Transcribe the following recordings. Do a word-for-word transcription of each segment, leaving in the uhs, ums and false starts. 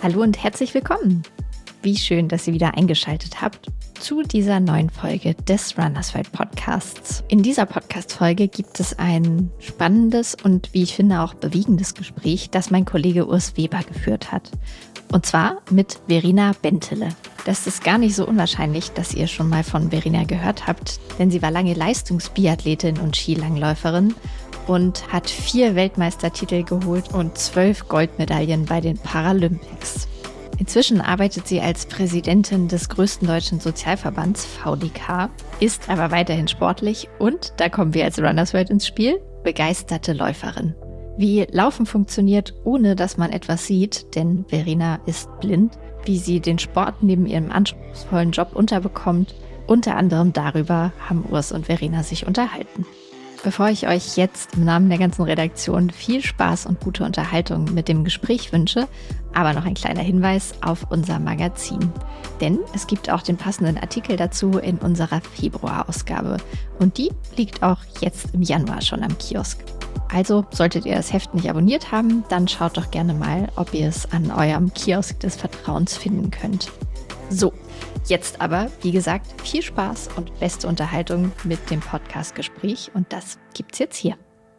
Hallo und herzlich willkommen. Wie schön, dass ihr wieder eingeschaltet habt zu dieser neuen Folge des Runners World Podcasts. In dieser Podcast-Folge gibt es ein spannendes und, wie ich finde, auch bewegendes Gespräch, das mein Kollege Urs Weber geführt hat. Und zwar mit Verena Bentele. Das ist gar nicht so unwahrscheinlich, dass ihr schon mal von Verena gehört habt, denn sie war lange Leistungsbiathletin und Skilangläuferin und hat vier Weltmeistertitel geholt und zwölf Goldmedaillen bei den Paralympics. Inzwischen arbeitet sie als Präsidentin des größten deutschen Sozialverbands V D K, ist aber weiterhin sportlich und, da kommen wir als Runners World ins Spiel, begeisterte Läuferin. Wie Laufen funktioniert, ohne dass man etwas sieht, denn Verena ist blind, wie sie den Sport neben ihrem anspruchsvollen Job unterbekommt, unter anderem darüber haben Urs und Verena sich unterhalten. Bevor ich euch jetzt im Namen der ganzen Redaktion viel Spaß und gute Unterhaltung mit dem Gespräch wünsche, aber noch ein kleiner Hinweis auf unser Magazin. Denn es gibt auch den passenden Artikel dazu in unserer Februarausgabe. Und die liegt auch jetzt im Januar schon am Kiosk. Also solltet ihr das Heft nicht abonniert haben, dann schaut doch gerne mal, ob ihr es an eurem Kiosk des Vertrauens finden könnt. So, jetzt aber, wie gesagt, viel Spaß und beste Unterhaltung mit dem Podcast-Gespräch und das gibt's jetzt hier.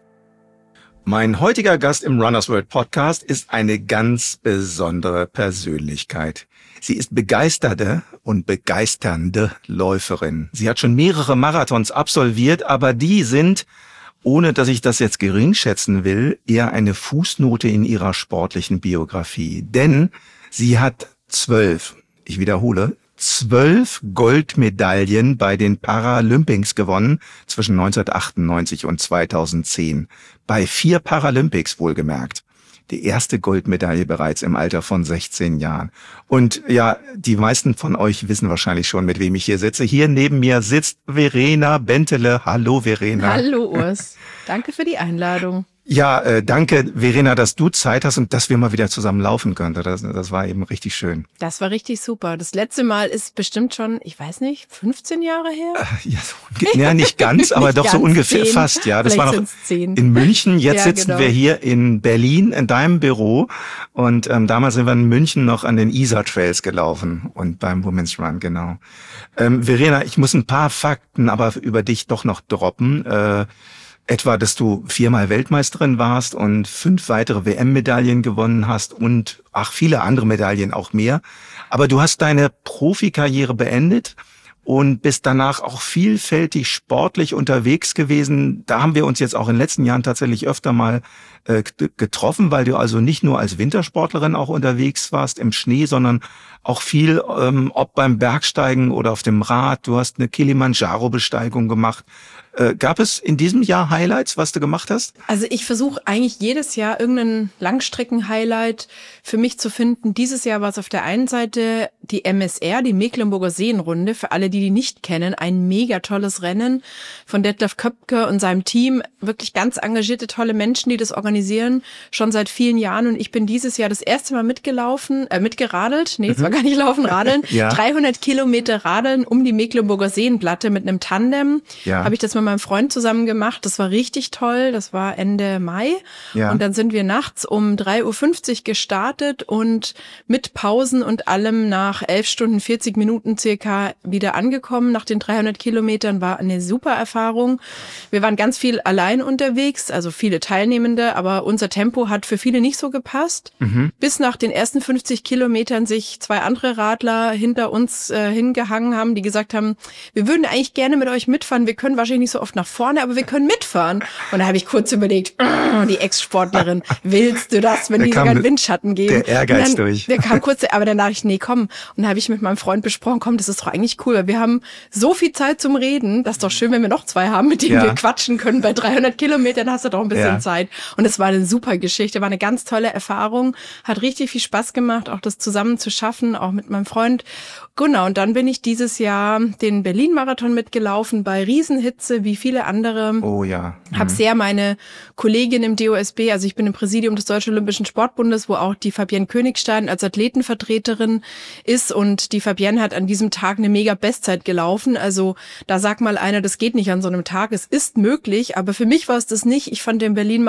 Mein heutiger Gast im Runners World Podcast ist eine ganz besondere Persönlichkeit. Sie ist begeisterte und begeisternde Läuferin. Sie hat schon mehrere Marathons absolviert, aber die sind, ohne dass ich das jetzt gering schätzen will, eher eine Fußnote in ihrer sportlichen Biografie. Denn sie hat zwölf, ich wiederhole, zwölf Goldmedaillen bei den Paralympics gewonnen zwischen neunzehnhundertachtundneunzig und zweitausendzehn. Bei vier Paralympics wohlgemerkt. Die erste Goldmedaille bereits im Alter von sechzehn Jahren. Und ja, die meisten von euch wissen wahrscheinlich schon, mit wem ich hier sitze. Hier neben mir sitzt Verena Bentele. Hallo Verena. Hallo Urs. Danke für die Einladung. Ja, äh, danke Verena, dass du Zeit hast und dass wir mal wieder zusammen laufen können. Das, das war eben richtig schön. Das war richtig super. Das letzte Mal ist bestimmt schon, ich weiß nicht, fünfzehn Jahre her? Äh, ja, so, ja, nicht ganz, aber nicht doch ganz, so ungefähr zehn. fast. Ja, das Vielleicht war noch zehn. In München. Jetzt ja, sitzen genau. wir hier in Berlin in deinem Büro und ähm, damals sind wir in München noch an den Isar Trails gelaufen und beim Women's Run, genau. Ähm, Verena, ich muss ein paar Fakten aber über dich doch noch droppen. Äh, Etwa, dass du viermal Weltmeisterin warst und fünf weitere W M-Medaillen gewonnen hast und ach viele andere Medaillen auch mehr. Aber du hast deine Profikarriere beendet und bist danach auch vielfältig sportlich unterwegs gewesen. Da haben wir uns jetzt auch in den letzten Jahren tatsächlich öfter mal äh, getroffen, weil du also nicht nur als Wintersportlerin auch unterwegs warst im Schnee, sondern auch viel, ähm, ob beim Bergsteigen oder auf dem Rad. Du hast eine Kilimanjaro-Besteigung gemacht. Äh, gab es in diesem Jahr Highlights, was du gemacht hast? Also ich versuche eigentlich jedes Jahr irgendein Langstrecken-Highlight für mich zu finden. Dieses Jahr war es auf der einen Seite die M S R, die Mecklenburger Seenrunde. Für alle, die die nicht kennen, ein mega tolles Rennen von Detlef Köpke und seinem Team. Wirklich ganz engagierte, tolle Menschen, die das organisieren, schon seit vielen Jahren. Und ich bin dieses Jahr das erste Mal mitgelaufen, äh, mitgeradelt. Nee, es war gar nicht laufen, radeln. Ja. dreihundert Kilometer radeln um die Mecklenburger Seenplatte mit einem Tandem. Ja. Habe ich das mit meinem Freund zusammen gemacht. Das war richtig toll. Das war Ende Mai. Ja. Und dann sind wir nachts um drei Uhr fünfzig gestartet und mit Pausen und allem nach elf Stunden vierzig Minuten circa wieder angekommen. Nach den dreihundert Kilometern war eine super Erfahrung. Wir waren ganz viel allein unterwegs, also viele Teilnehmende, aber unser Tempo hat für viele nicht so gepasst. Mhm. Bis nach den ersten fünfzig Kilometern sich zwei andere Radler hinter uns äh, hingehangen haben, die gesagt haben, wir würden eigentlich gerne mit euch mitfahren. Wir können wahrscheinlich nicht so oft nach vorne, aber wir können mitfahren. Und da habe ich kurz überlegt, die Ex-Sportlerin, willst du das, wenn da die sogar einen Windschatten geben? Der Ehrgeiz dann, durch. Der kam kurz, aber dann dachte ich, nee, komm. Und dann habe ich mit meinem Freund besprochen, komm, das ist doch eigentlich cool, weil wir haben so viel Zeit zum Reden, das ist doch schön, wenn wir noch zwei haben, mit denen ja. wir quatschen können. Bei dreihundert Kilometern hast du doch ein bisschen ja. Zeit. Und es war eine super Geschichte, war eine ganz tolle Erfahrung, hat richtig viel Spaß gemacht, auch das zusammen zu schaffen, auch mit meinem Freund. Genau, und dann bin ich dieses Jahr den Berlin-Marathon mitgelaufen bei Riesenhitze, wie viele andere. Oh ja. Mhm. Habe sehr meine Kollegin im D O S B, also ich bin im Präsidium des Deutschen Olympischen Sportbundes, wo auch die Fabienne Königstein als Athletenvertreterin ist. Und die Fabienne hat an diesem Tag eine mega Bestzeit gelaufen. Also da sagt mal einer, das geht nicht an so einem Tag. Es ist möglich, aber für mich war es das nicht. Ich fand den Berlin-Marathon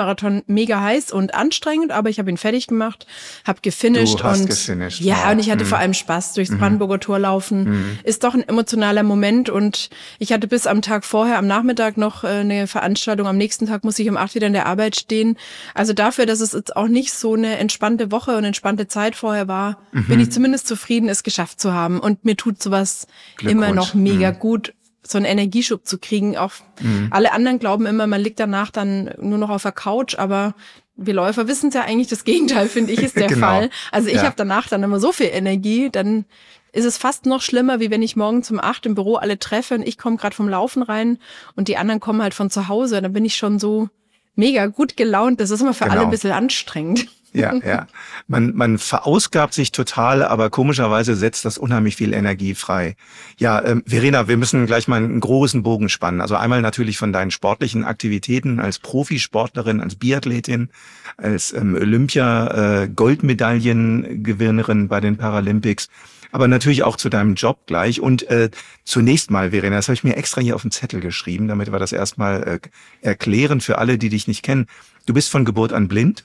mega heiß und anstrengend, aber ich habe ihn fertig gemacht, habe gefinisht. Du hast und gefinisht. Ja, wow. und ich hatte mhm. vor allem Spaß durchs mhm. Brandenburger Tor laufen. Mhm. Ist doch ein emotionaler Moment und ich hatte bis am Tag vorher, am Nachmittag noch eine Veranstaltung. Am nächsten Tag muss ich um acht wieder in der Arbeit stehen. Also dafür, dass es jetzt auch nicht so eine entspannte Woche und entspannte Zeit vorher war, mhm. bin ich zumindest zufrieden, es geschafft zu haben. Und mir tut sowas immer noch mega mhm. gut, so einen Energieschub zu kriegen. Auch mhm. alle anderen glauben immer, man liegt danach dann nur noch auf der Couch, aber wir Läufer wissen es ja eigentlich, das Gegenteil, finde ich, ist der genau. Fall. Also ich ja. habe danach dann immer so viel Energie, dann ist es fast noch schlimmer, wie wenn ich morgens um acht im Büro alle treffe und ich komme gerade vom Laufen rein und die anderen kommen halt von zu Hause. Dann bin ich schon so mega gut gelaunt. Das ist immer für genau. alle ein bisschen anstrengend. Ja, ja. Man, man verausgabt sich total, aber komischerweise setzt das unheimlich viel Energie frei. Ja, ähm, Verena, wir müssen gleich mal einen großen Bogen spannen. Also einmal natürlich von deinen sportlichen Aktivitäten als Profisportlerin, als Biathletin, als ähm, Olympia-Goldmedaillengewinnerin bei den Paralympics, aber natürlich auch zu deinem Job gleich. Und äh, zunächst mal, Verena, das habe ich mir extra hier auf den Zettel geschrieben, damit wir das erstmal äh, erklären für alle, die dich nicht kennen. Du bist von Geburt an blind.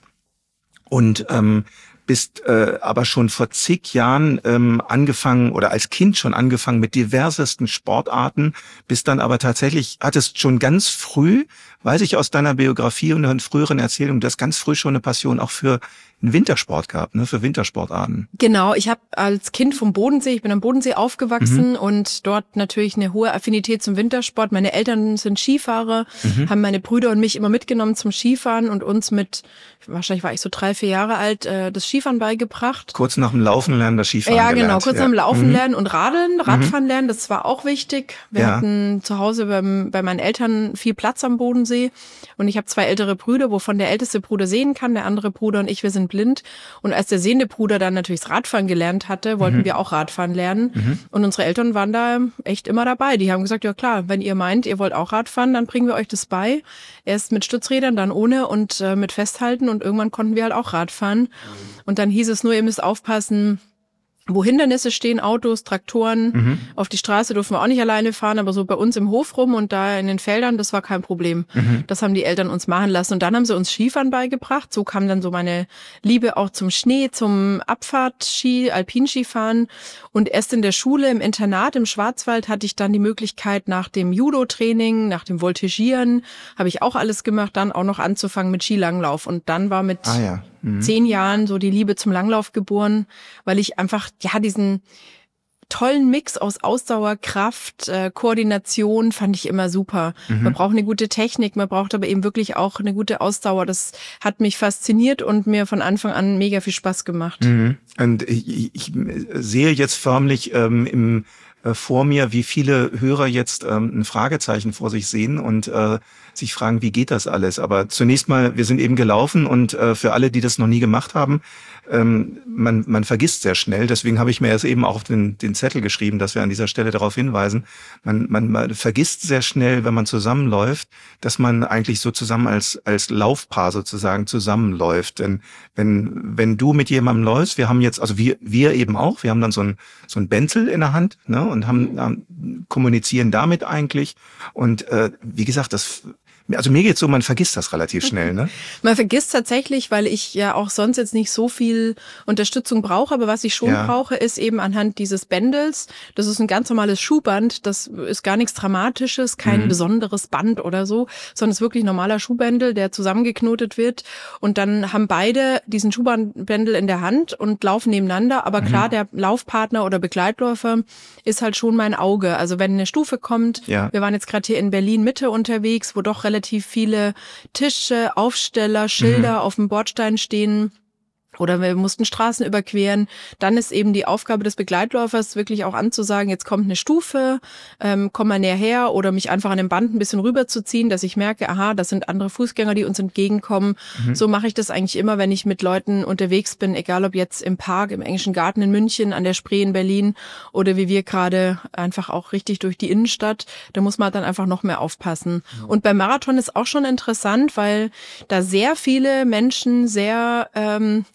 Und ähm, bist äh, aber schon vor zig Jahren ähm, angefangen oder als Kind schon angefangen mit diversesten Sportarten, bist dann aber tatsächlich, hattest schon ganz früh, weiß ich aus deiner Biografie und in früheren Erzählungen, du hast ganz früh schon eine Passion auch für einen Wintersport gehabt, ne, für Wintersportarten. Genau, ich habe als Kind vom Bodensee, ich bin am Bodensee aufgewachsen mhm. und dort natürlich eine hohe Affinität zum Wintersport. Meine Eltern sind Skifahrer, mhm. haben meine Brüder und mich immer mitgenommen zum Skifahren und uns mit, wahrscheinlich war ich so drei, vier Jahre alt, äh, das Skifahren beigebracht. Kurz nach dem Laufen lernen, das Skifahren Ja, genau, gelernt. kurz ja. nach dem Laufen mhm. lernen und Radeln, Radfahren mhm. lernen, das war auch wichtig. Wir ja. hatten zu Hause beim, bei meinen Eltern viel Platz am Bodensee und ich habe zwei ältere Brüder, wovon der älteste Bruder sehen kann, der andere Bruder und ich, wir sind blind. Und als der sehende Bruder dann natürlich das Radfahren gelernt hatte, wollten mhm. wir auch Radfahren lernen. Mhm. Und unsere Eltern waren da echt immer dabei. Die haben gesagt, ja klar, wenn ihr meint, ihr wollt auch Radfahren, dann bringen wir euch das bei. Erst mit Stützrädern, dann ohne und äh, mit Festhalten. Und irgendwann konnten wir halt auch Radfahren. Mhm. Und dann hieß es nur, ihr müsst aufpassen, wo Hindernisse stehen, Autos, Traktoren. Mhm. Auf die Straße durften wir auch nicht alleine fahren, aber so bei uns im Hof rum und da in den Feldern, das war kein Problem. Mhm. Das haben die Eltern uns machen lassen. Und dann haben sie uns Skifahren beigebracht. So kam dann so meine Liebe auch zum Schnee, zum Abfahrtski, Alpinskifahren. Und erst in der Schule, im Internat im Schwarzwald, hatte ich dann die Möglichkeit, nach dem Judo-Training, nach dem Voltigieren, habe ich auch alles gemacht, dann auch noch anzufangen mit Skilanglauf. Und dann war mit ah, ja. mhm. zehn Jahren so die Liebe zum Langlauf geboren, weil ich einfach ja diesen tollen Mix aus Ausdauer, Kraft, äh, Koordination fand ich immer super. Mhm. Man braucht eine gute Technik, man braucht aber eben wirklich auch eine gute Ausdauer. Das hat mich fasziniert und mir von Anfang an mega viel Spaß gemacht. Mhm. Und ich, ich sehe jetzt förmlich ähm, im äh, vor mir, wie viele Hörer jetzt ähm, ein Fragezeichen vor sich sehen und äh, sich fragen, wie geht das alles? Aber zunächst mal, wir sind eben gelaufen und äh, für alle, die das noch nie gemacht haben, ähm, man, man vergisst sehr schnell. Deswegen habe ich mir jetzt eben auch auf den, den Zettel geschrieben, dass wir an dieser Stelle darauf hinweisen. Man, man, man vergisst sehr schnell, wenn man zusammenläuft, dass man eigentlich so zusammen als, als Laufpaar sozusagen zusammenläuft. Denn wenn, wenn du mit jemandem läufst, wir haben jetzt, also wir, wir eben auch, wir haben dann so ein, so ein Bänzel in der Hand, ne, und haben, haben kommunizieren damit eigentlich. Und äh, wie gesagt, das Also mir geht's so, man vergisst das relativ schnell, ne? Man vergisst tatsächlich, weil ich ja auch sonst jetzt nicht so viel Unterstützung brauche, aber was ich schon ja. brauche, ist eben anhand dieses Bändels. Das ist ein ganz normales Schuhband, das ist gar nichts Dramatisches, kein mhm. besonderes Band oder so, sondern es ist wirklich ein normaler Schuhbändel, der zusammengeknotet wird. Und dann haben beide diesen Schuhbändel in der Hand und laufen nebeneinander. Aber klar, mhm. der Laufpartner oder Begleitläufer ist halt schon mein Auge. Also wenn eine Stufe kommt, ja. wir waren jetzt gerade hier in Berlin Mitte unterwegs, wo doch relativ viele Tische, Aufsteller, Schilder mhm. auf dem Bordstein stehen. Oder wir mussten Straßen überqueren. Dann ist eben die Aufgabe des Begleitläufers wirklich auch anzusagen, jetzt kommt eine Stufe, ähm, komm mal näher her oder mich einfach an dem Band ein bisschen rüberzuziehen, dass ich merke, aha, das sind andere Fußgänger, die uns entgegenkommen. Mhm. So mache ich das eigentlich immer, wenn ich mit Leuten unterwegs bin, egal ob jetzt im Park, im Englischen Garten in München, an der Spree in Berlin oder wie wir gerade einfach auch richtig durch die Innenstadt. Da muss man dann einfach noch mehr aufpassen. Mhm. Und beim Marathon ist auch schon interessant, weil da sehr viele Menschen sehr ähm,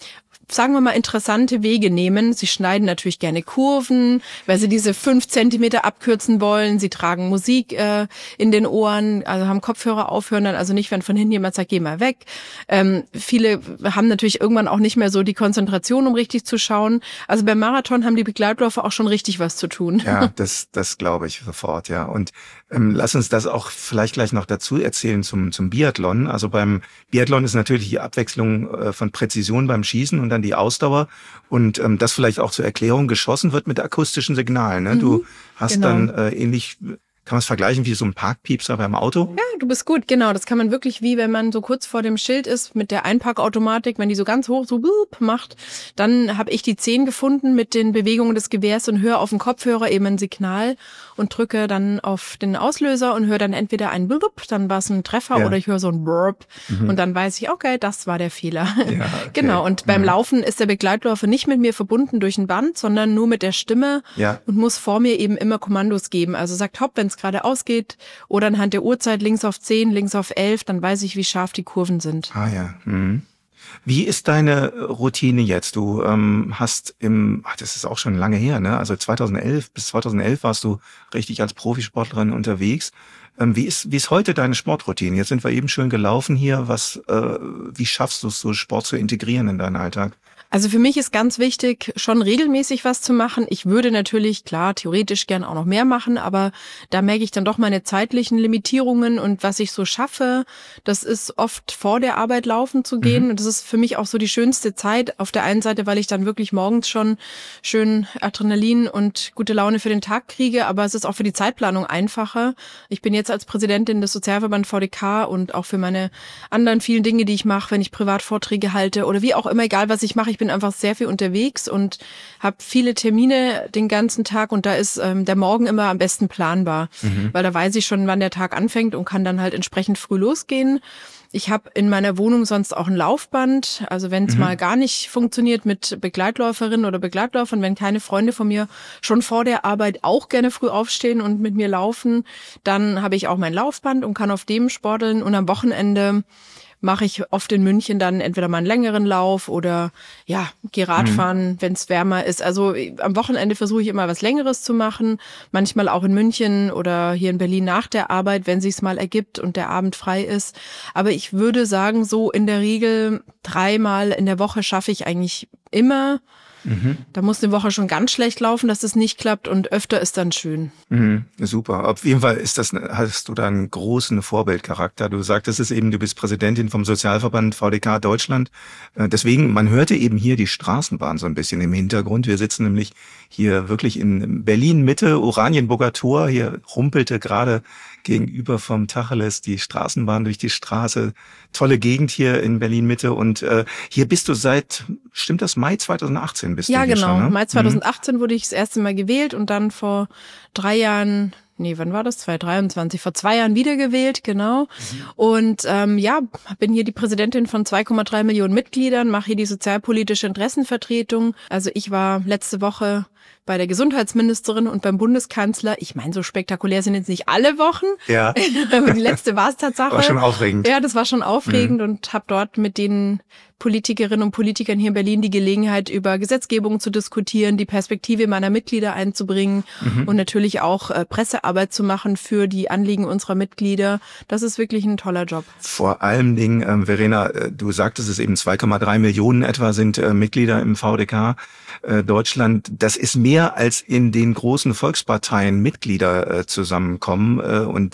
sagen wir mal, interessante Wege nehmen. Sie schneiden natürlich gerne Kurven, weil sie diese fünf Zentimeter abkürzen wollen. Sie tragen Musik äh, in den Ohren, also haben Kopfhörer aufhören dann, also nicht, wenn von hinten jemand sagt, geh mal weg. Ähm, viele haben natürlich irgendwann auch nicht mehr so die Konzentration, um richtig zu schauen. Also beim Marathon haben die Begleitläufer auch schon richtig was zu tun. Ja, das, das glaube ich sofort, ja. Und ähm, lass uns das auch vielleicht gleich noch dazu erzählen zum, zum Biathlon. Also beim Biathlon ist natürlich die Abwechslung äh, von Präzision beim Schießen und dann die Ausdauer. Und ähm, das vielleicht auch zur Erklärung, geschossen wird mit akustischen Signalen. Ne? Du hast genau. dann äh, ähnlich, kann man es vergleichen wie so ein Parkpiepser beim Auto? Ja, du bist gut, genau. Das kann man wirklich, wie wenn man so kurz vor dem Schild ist mit der Einparkautomatik, wenn die so ganz hoch so boop macht, dann habe ich die zehn gefunden mit den Bewegungen des Gewehrs und höre auf den Kopfhörer eben ein Signal und drücke dann auf den Auslöser und höre dann entweder ein Blub, dann war es ein Treffer, ja. oder ich höre so ein Burp mhm. und dann weiß ich, okay, das war der Fehler. Ja, okay. Genau, und beim mhm. Laufen ist der Begleitläufer nicht mit mir verbunden durch ein Band, sondern nur mit der Stimme ja. und muss vor mir eben immer Kommandos geben. Also sagt hopp, wenn es gerade ausgeht oder anhand der Uhrzeit links auf zehn, links auf elf, dann weiß ich, wie scharf die Kurven sind. Ah ja, mhm. Wie ist deine Routine jetzt? Du ähm, hast im, ach, das ist auch schon lange her, ne? Also zweitausendelf bis zweitausendelf warst du richtig als Profisportlerin unterwegs. Ähm, wie ist wie ist heute deine Sportroutine? Jetzt sind wir eben schön gelaufen hier. Was, äh, wie schaffst du es, so Sport zu integrieren in deinen Alltag? Also für mich ist ganz wichtig, schon regelmäßig was zu machen. Ich würde natürlich, klar, theoretisch gern auch noch mehr machen, aber da merke ich dann doch meine zeitlichen Limitierungen und was ich so schaffe, das ist oft vor der Arbeit laufen zu gehen. Mhm. Und das ist für mich auch so die schönste Zeit. Auf der einen Seite, weil ich dann wirklich morgens schon schön Adrenalin und gute Laune für den Tag kriege, aber es ist auch für die Zeitplanung einfacher. Ich bin jetzt als Präsidentin des Sozialverband V D K und auch für meine anderen vielen Dinge, die ich mache, wenn ich Privatvorträge halte oder wie auch immer, egal was ich mache, ich bin einfach sehr viel unterwegs und habe viele Termine den ganzen Tag und da ist ähm, der Morgen immer am besten planbar, mhm. weil da weiß ich schon, wann der Tag anfängt und kann dann halt entsprechend früh losgehen. Ich habe in meiner Wohnung sonst auch ein Laufband, also wenn es mhm. mal gar nicht funktioniert mit Begleitläuferinnen oder Begleitläufern, wenn keine Freunde von mir schon vor der Arbeit auch gerne früh aufstehen und mit mir laufen, dann habe ich auch mein Laufband und kann auf dem sporteln und am Wochenende mache ich oft in München dann entweder mal einen längeren Lauf oder ja, gehe Radfahren, mhm. wenn es wärmer ist. Also am Wochenende versuche ich immer was Längeres zu machen, manchmal auch in München oder hier in Berlin nach der Arbeit, wenn sich's mal ergibt und der Abend frei ist. Aber ich würde sagen, so in der Regel dreimal in der Woche schaffe ich eigentlich immer. Mhm. Da muss eine Woche schon ganz schlecht laufen, dass das nicht klappt und öfter ist dann schön. Mhm, super. Auf jeden Fall ist das, hast du da einen großen Vorbildcharakter. Du sagtest es eben, du bist Präsidentin vom Sozialverband V D K Deutschland. Deswegen, man hörte eben hier die Straßenbahn so ein bisschen im Hintergrund. Wir sitzen nämlich hier wirklich in Berlin Mitte, Oranienburger Tor. Hier rumpelte gerade gegenüber vom Tacheles die Straßenbahn durch die Straße. Tolle Gegend hier in Berlin Mitte und äh, hier bist du seit, stimmt das, Mai zweitausendachtzehn bist ja, du hier genau. schon, ne? Mai zweitausendachtzehn mhm. wurde ich das erste Mal gewählt und dann vor drei Jahren, nee, wann war das? zweitausenddreiundzwanzig, vor zwei Jahren wiedergewählt, genau. Mhm. Und ähm, ja, bin hier die Präsidentin von zwei Komma drei Millionen Mitgliedern, mache hier die sozialpolitische Interessenvertretung. Also ich war letzte Woche bei der Gesundheitsministerin und beim Bundeskanzler. Ich meine, so spektakulär sind jetzt nicht alle Wochen. Ja. Aber die letzte war es Tatsache. War schon aufregend. Ja, das war schon aufregend mhm. und habe dort mit den Politikerinnen und Politikern hier in Berlin die Gelegenheit, über Gesetzgebung zu diskutieren, die Perspektive meiner Mitglieder einzubringen mhm. und natürlich auch äh, Pressearbeit zu machen für die Anliegen unserer Mitglieder. Das ist wirklich ein toller Job. Vor allen Dingen, ähm, Verena, äh, du sagtest es eben, zwei Komma drei Millionen etwa sind äh, Mitglieder im V D K äh, Deutschland. Das ist mehr als in den großen Volksparteien Mitglieder äh, zusammenkommen äh, und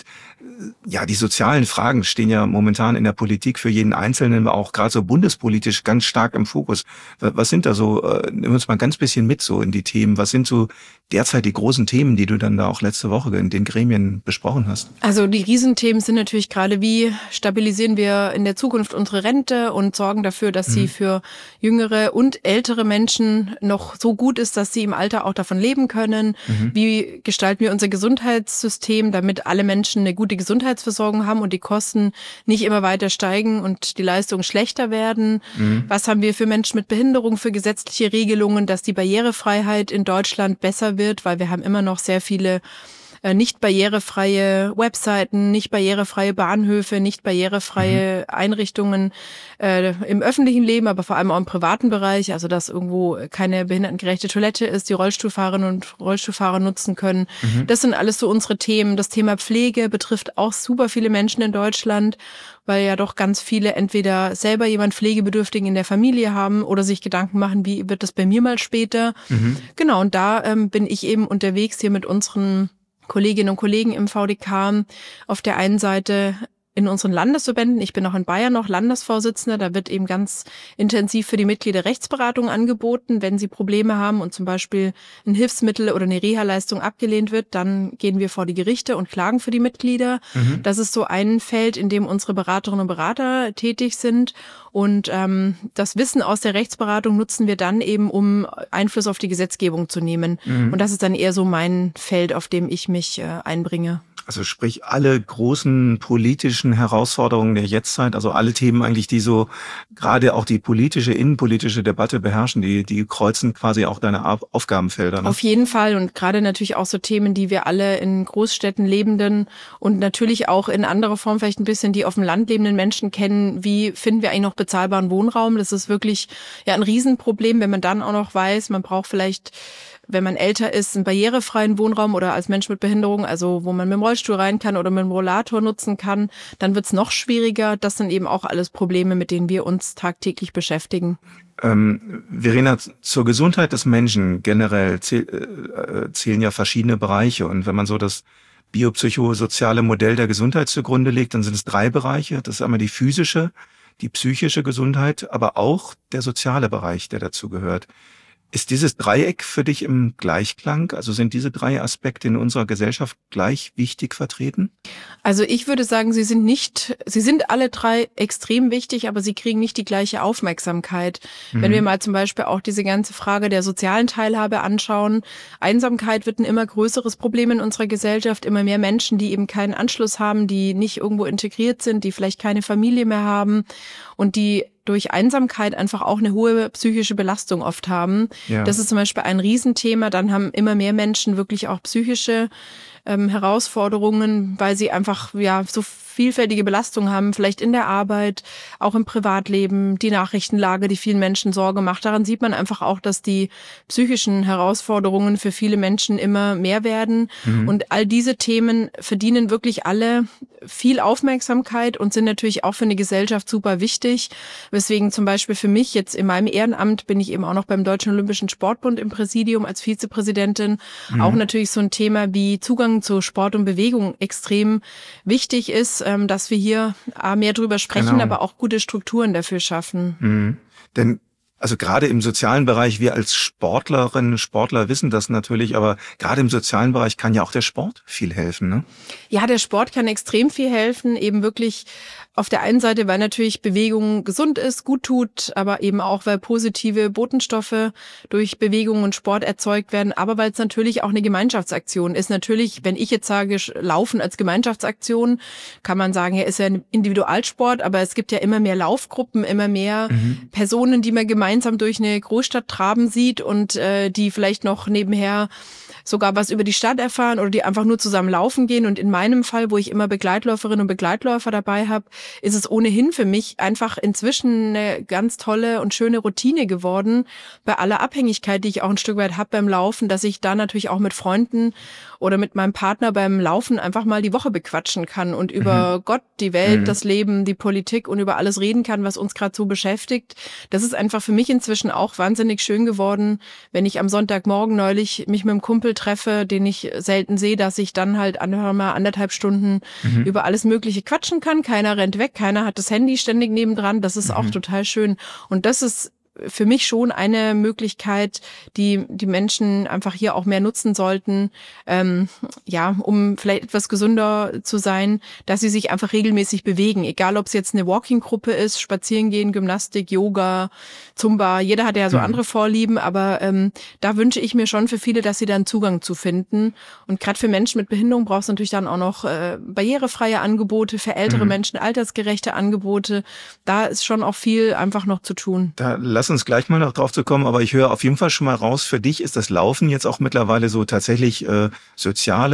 ja, die sozialen Fragen stehen ja momentan in der Politik für jeden Einzelnen, auch gerade so bundespolitisch ganz stark im Fokus. Was sind da so, äh, nimm uns mal ganz bisschen mit so in die Themen. Was sind so derzeit die großen Themen, die du dann da auch letzte Woche in den Gremien besprochen hast? Also die Riesenthemen sind natürlich gerade, wie stabilisieren wir in der Zukunft unsere Rente und sorgen dafür, dass mhm. sie für jüngere und ältere Menschen noch so gut ist, dass sie im Alter auch davon leben können. Mhm. Wie gestalten wir unser Gesundheitssystem, damit alle Menschen eine gute Gesundheitsversorgung haben und die Kosten nicht immer weiter steigen und die Leistungen schlechter werden. Mhm. Was haben wir für Menschen mit Behinderung, für gesetzliche Regelungen, dass die Barrierefreiheit in Deutschland besser wird, weil wir haben immer noch sehr viele äh, nicht barrierefreie Webseiten, nicht barrierefreie Bahnhöfe, nicht barrierefreie mhm. Einrichtungen äh, im öffentlichen Leben, aber vor allem auch im privaten Bereich, also dass irgendwo keine behindertengerechte Toilette ist, die Rollstuhlfahrerinnen und Rollstuhlfahrer nutzen können. Mhm. Das sind alles so unsere Themen. Das Thema Pflege betrifft auch super viele Menschen in Deutschland, weil ja doch ganz viele entweder selber jemand Pflegebedürftigen in der Familie haben oder sich Gedanken machen, wie wird das bei mir mal später. Mhm. Genau, und da ähm, bin ich eben unterwegs hier mit unseren Kolleginnen und Kollegen im V D K. Auf der einen Seite in unseren Landesverbänden, ich bin auch in Bayern noch Landesvorsitzender, da wird eben ganz intensiv für die Mitglieder Rechtsberatung angeboten. Wenn sie Probleme haben und zum Beispiel ein Hilfsmittel oder eine Reha-Leistung abgelehnt wird, dann gehen wir vor die Gerichte und klagen für die Mitglieder. Mhm. Das ist so ein Feld, in dem unsere Beraterinnen und Berater tätig sind. Und ähm, das Wissen aus der Rechtsberatung nutzen wir dann eben, um Einfluss auf die Gesetzgebung zu nehmen. Mhm. Und das ist dann eher so mein Feld, auf dem ich mich äh, einbringe. Also sprich alle großen politischen Herausforderungen der Jetztzeit, also alle Themen eigentlich, die so gerade auch die politische, innenpolitische Debatte beherrschen, die die kreuzen quasi auch deine Aufgabenfelder. Ne? Auf jeden Fall und gerade natürlich auch so Themen, die wir alle in Großstädten lebenden und natürlich auch in anderer Form vielleicht ein bisschen die auf dem Land lebenden Menschen kennen. Wie finden wir eigentlich noch bezahlbaren Wohnraum? Das ist wirklich ja ein Riesenproblem, wenn man dann auch noch weiß, man braucht vielleicht, wenn man älter ist, einen barrierefreien Wohnraum oder als Mensch mit Behinderung, also wo man mit dem Rollstuhl rein kann oder mit dem Rollator nutzen kann, dann wird es noch schwieriger. Das sind eben auch alles Probleme, mit denen wir uns tagtäglich beschäftigen. Ähm, Verena, zur Gesundheit des Menschen generell zähl, äh, zählen ja verschiedene Bereiche. Und wenn man so das biopsychosoziale Modell der Gesundheit zugrunde legt, dann sind es drei Bereiche. Das ist einmal die physische, die psychische Gesundheit, aber auch der soziale Bereich, der dazu gehört. Ist dieses Dreieck für dich im Gleichklang? Also sind diese drei Aspekte in unserer Gesellschaft gleich wichtig vertreten? Also ich würde sagen, sie sind nicht, sie sind alle drei extrem wichtig, aber sie kriegen nicht die gleiche Aufmerksamkeit. Mhm. Wenn wir mal zum Beispiel auch diese ganze Frage der sozialen Teilhabe anschauen, Einsamkeit wird ein immer größeres Problem in unserer Gesellschaft. Immer mehr Menschen, die eben keinen Anschluss haben, die nicht irgendwo integriert sind, die vielleicht keine Familie mehr haben und die durch Einsamkeit einfach auch eine hohe psychische Belastung oft haben. Ja. Das ist zum Beispiel ein Riesenthema. Dann haben immer mehr Menschen wirklich auch psychische ähm, Herausforderungen, weil sie einfach ja so vielfältige Belastungen haben, vielleicht in der Arbeit, auch im Privatleben, die Nachrichtenlage, die vielen Menschen Sorge macht. Daran sieht man einfach auch, dass die psychischen Herausforderungen für viele Menschen immer mehr werden. Mhm. Und all diese Themen verdienen wirklich alle viel Aufmerksamkeit und sind natürlich auch für eine Gesellschaft super wichtig. Weswegen zum Beispiel für mich jetzt in meinem Ehrenamt bin ich eben auch noch beim Deutschen Olympischen Sportbund im Präsidium als Vizepräsidentin. Mhm. Auch natürlich so ein Thema wie Zugang zu Sport und Bewegung extrem wichtig ist, dass wir hier mehr drüber sprechen, genau. aber auch gute Strukturen dafür schaffen. Mhm. Denn also gerade im sozialen Bereich, wir als Sportlerinnen, Sportler wissen das natürlich, aber gerade im sozialen Bereich kann ja auch der Sport viel helfen, ne? Ja, der Sport kann extrem viel helfen, eben wirklich auf der einen Seite, weil natürlich Bewegung gesund ist, gut tut, aber eben auch, weil positive Botenstoffe durch Bewegung und Sport erzeugt werden, aber weil es natürlich auch eine Gemeinschaftsaktion ist. Natürlich, wenn ich jetzt sage, Laufen als Gemeinschaftsaktion, kann man sagen, ja, ist ja ein Individualsport, aber es gibt ja immer mehr Laufgruppen, immer mehr mhm. Personen, die man gemeinsam durch eine Großstadt traben sieht und äh, die vielleicht noch nebenher sogar was über die Stadt erfahren oder die einfach nur zusammen laufen gehen. Und in meinem Fall, wo ich immer Begleitläuferinnen und Begleitläufer dabei habe, ist es ohnehin für mich einfach inzwischen eine ganz tolle und schöne Routine geworden, bei aller Abhängigkeit, die ich auch ein Stück weit habe beim Laufen, dass ich da natürlich auch mit Freunden oder mit meinem Partner beim Laufen einfach mal die Woche bequatschen kann und über mhm. Gott, die Welt, mhm. das Leben, die Politik und über alles reden kann, was uns gerade so beschäftigt. Das ist einfach für mich inzwischen auch wahnsinnig schön geworden, wenn ich am Sonntagmorgen neulich mich mit einem Kumpel treffe, den ich selten sehe, dass ich dann halt mal anderthalb Stunden mhm. über alles Mögliche quatschen kann. Keiner rennt weg, keiner hat das Handy ständig nebendran. Das ist mhm. auch total schön. Und das ist für mich schon eine Möglichkeit, die die Menschen einfach hier auch mehr nutzen sollten, ähm, ja, um vielleicht etwas gesünder zu sein, dass sie sich einfach regelmäßig bewegen, egal ob es jetzt eine Walking-Gruppe ist, Spazierengehen, Gymnastik, Yoga, Zumba, jeder hat ja so mhm. andere Vorlieben, aber ähm, da wünsche ich mir schon für viele, dass sie da einen Zugang zu finden. Und gerade für Menschen mit Behinderung braucht es natürlich dann auch noch äh, barrierefreie Angebote, für ältere mhm. Menschen altersgerechte Angebote. Da ist schon auch viel einfach noch zu tun. Da lass uns gleich mal noch drauf zu kommen, aber ich höre auf jeden Fall schon mal raus, für dich ist das Laufen jetzt auch mittlerweile so tatsächlich äh, soziale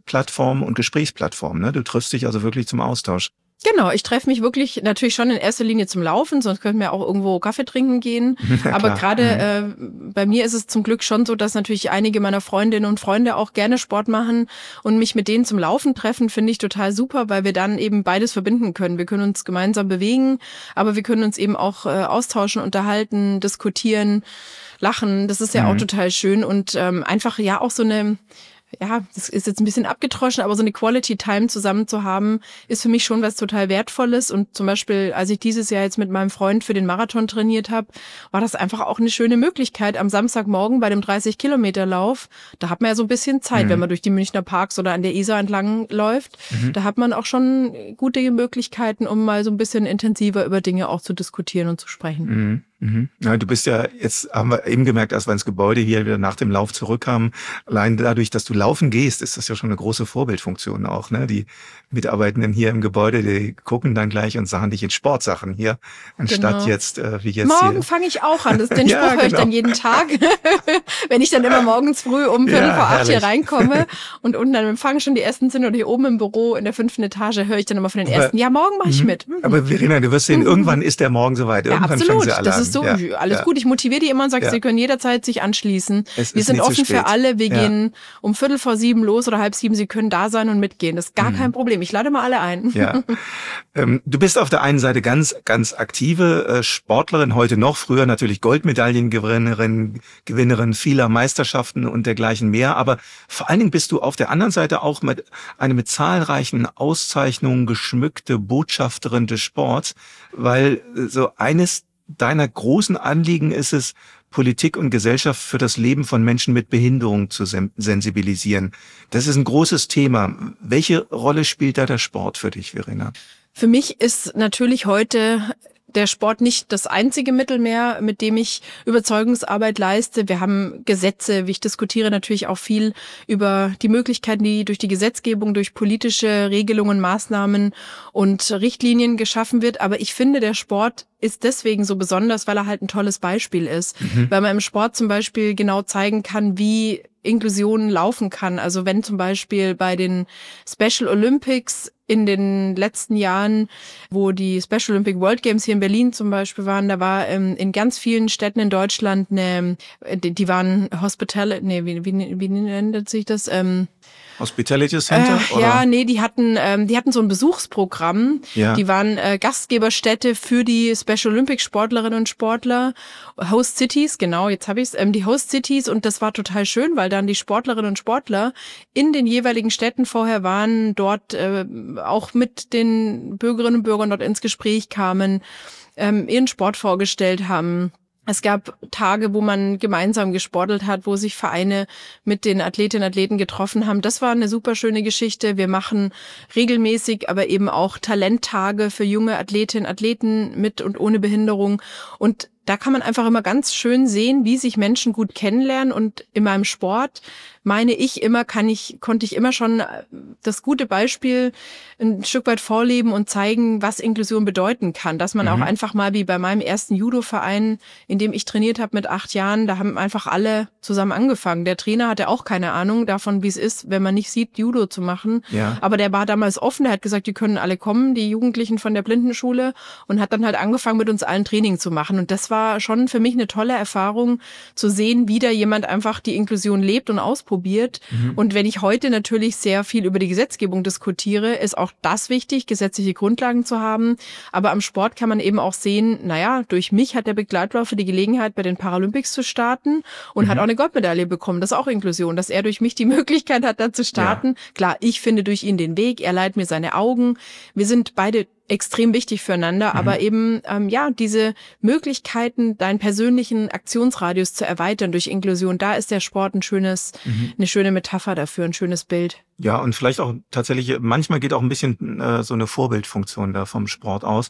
Plattform und Gesprächsplattform, ne? Du triffst dich also wirklich zum Austausch. Genau, ich treffe mich wirklich natürlich schon in erster Linie zum Laufen, sonst könnten wir auch irgendwo Kaffee trinken gehen. Ja, aber klar. gerade mhm. äh, bei mir ist es zum Glück schon so, dass natürlich einige meiner Freundinnen und Freunde auch gerne Sport machen und mich mit denen zum Laufen treffen, finde ich total super, weil wir dann eben beides verbinden können. Wir können uns gemeinsam bewegen, aber wir können uns eben auch äh, austauschen, unterhalten, diskutieren, lachen. Das ist ja mhm. auch total schön und ähm, einfach ja auch so eine... ja, das ist jetzt ein bisschen abgedroschen, aber so eine Quality Time zusammen zu haben, ist für mich schon was total Wertvolles. Und zum Beispiel, als ich dieses Jahr jetzt mit meinem Freund für den Marathon trainiert habe, war das einfach auch eine schöne Möglichkeit am Samstagmorgen bei dem dreißig Kilometer Lauf. Da hat man ja so ein bisschen Zeit, mhm. wenn man durch die Münchner Parks oder an der Isar entlang läuft. Mhm. Da hat man auch schon gute Möglichkeiten, um mal so ein bisschen intensiver über Dinge auch zu diskutieren und zu sprechen. Mhm. Mhm. Ja, du bist ja, jetzt haben wir eben gemerkt, als wir ins Gebäude hier wieder nach dem Lauf zurückkamen, allein dadurch, dass du laufen gehst, ist das ja schon eine große Vorbildfunktion auch, ne? Die Mitarbeitenden hier im Gebäude, die gucken dann gleich und sagen dich in Sportsachen hier, anstatt genau. jetzt, äh, wie jetzt Morgen hier. fange ich auch an, das, den ja, Spruch genau. höre ich dann jeden Tag, wenn ich dann immer morgens früh um Viertel ja, vor acht herrlich. hier reinkomme und unten am Empfang schon die ersten sind oder hier oben im Büro in der fünften Etage, höre ich dann immer von den ersten, aber, ja, morgen mache ich mit. Aber Verena, du wirst sehen, irgendwann ist der Morgen soweit, irgendwann ja, absolut. fangen sie alle das an. ist so, ja. alles ja. gut. Ich motiviere die immer und sage, ja. sie können jederzeit sich anschließen. Es wir ist sind nie offen zu spät. für alle. Wir ja. gehen um Viertel vor sieben los oder halb sieben. Sie können da sein und mitgehen. Das ist gar mhm. kein Problem. Ich lade mal alle ein. Ja. ähm, du bist auf der einen Seite ganz, ganz aktive äh, Sportlerin, heute noch, früher natürlich Goldmedaillengewinnerin, Gewinnerin vieler Meisterschaften und dergleichen mehr. Aber vor allen Dingen bist du auf der anderen Seite auch mit eine mit zahlreichen Auszeichnungen geschmückte Botschafterin des Sports, weil äh, so eines deiner großen Anliegen ist es, Politik und Gesellschaft für das Leben von Menschen mit Behinderung zu sensibilisieren. Das ist ein großes Thema. Welche Rolle spielt da der Sport für dich, Verena? Für mich ist natürlich heute der Sport nicht das einzige Mittel mehr, mit dem ich Überzeugungsarbeit leiste. Wir haben Gesetze. Ich diskutiere natürlich auch viel über die Möglichkeiten, die durch die Gesetzgebung, durch politische Regelungen, Maßnahmen und Richtlinien geschaffen wird. Aber ich finde, der Sport ist deswegen so besonders, weil er halt ein tolles Beispiel ist. Mhm. Weil man im Sport zum Beispiel genau zeigen kann, wie Inklusion laufen kann. Also wenn zum Beispiel bei den Special Olympics in den letzten Jahren, wo die Special Olympic World Games hier in Berlin zum Beispiel waren, da war ähm, in ganz vielen Städten in Deutschland eine, die, die waren Hospital, nee, wie, wie, wie nennt sich das? Ähm, Hospitality Center? Äh, ja, nee, die hatten, ähm, die hatten so ein Besuchsprogramm. Ja. Die waren äh, Gastgeberstätte für die Special Olympics Sportlerinnen und Sportler. Host Cities, genau, jetzt habe ich's. Ähm, die Host Cities und das war total schön, weil dann die Sportlerinnen und Sportler in den jeweiligen Städten vorher waren, dort äh, auch mit den Bürgerinnen und Bürgern dort ins Gespräch kamen, ähm, ihren Sport vorgestellt haben. Es gab Tage, wo man gemeinsam gesportelt hat, wo sich Vereine mit den Athletinnen und Athleten getroffen haben. Das war eine super schöne Geschichte. Wir machen regelmäßig aber eben auch Talenttage für junge Athletinnen und Athleten mit und ohne Behinderung. Und da kann man einfach immer ganz schön sehen, wie sich Menschen gut kennenlernen. Und in meinem Sport, meine ich immer, kann ich, konnte ich immer schon das gute Beispiel ein Stück weit vorleben und zeigen, was Inklusion bedeuten kann. Dass man mhm. auch einfach mal wie bei meinem ersten Judo-Verein, in dem ich trainiert habe mit acht Jahren, da haben einfach alle zusammen angefangen. Der Trainer hatte auch keine Ahnung davon, wie es ist, wenn man nicht sieht, Judo zu machen. Ja. Aber der war damals offen, der hat gesagt, die können alle kommen, die Jugendlichen von der Blindenschule, und hat dann halt angefangen, mit uns allen Training zu machen. Und das war war schon für mich eine tolle Erfahrung, zu sehen, wie da jemand einfach die Inklusion lebt und ausprobiert. Mhm. Und wenn ich heute natürlich sehr viel über die Gesetzgebung diskutiere, ist auch das wichtig, gesetzliche Grundlagen zu haben. Aber am Sport kann man eben auch sehen, naja, durch mich hat der Begleitläufer die Gelegenheit, bei den Paralympics zu starten und mhm. hat auch eine Goldmedaille bekommen. Das ist auch Inklusion, dass er durch mich die Möglichkeit hat, da zu starten. Ja. Klar, ich finde durch ihn den Weg, er leiht mir seine Augen. Wir sind beide extrem wichtig füreinander, mhm. aber eben ähm, ja diese Möglichkeiten, deinen persönlichen Aktionsradius zu erweitern durch Inklusion, da ist der Sport ein schönes, mhm. eine schöne Metapher dafür, ein schönes Bild. Ja, und vielleicht auch tatsächlich, manchmal geht auch ein bisschen äh, so eine Vorbildfunktion da vom Sport aus.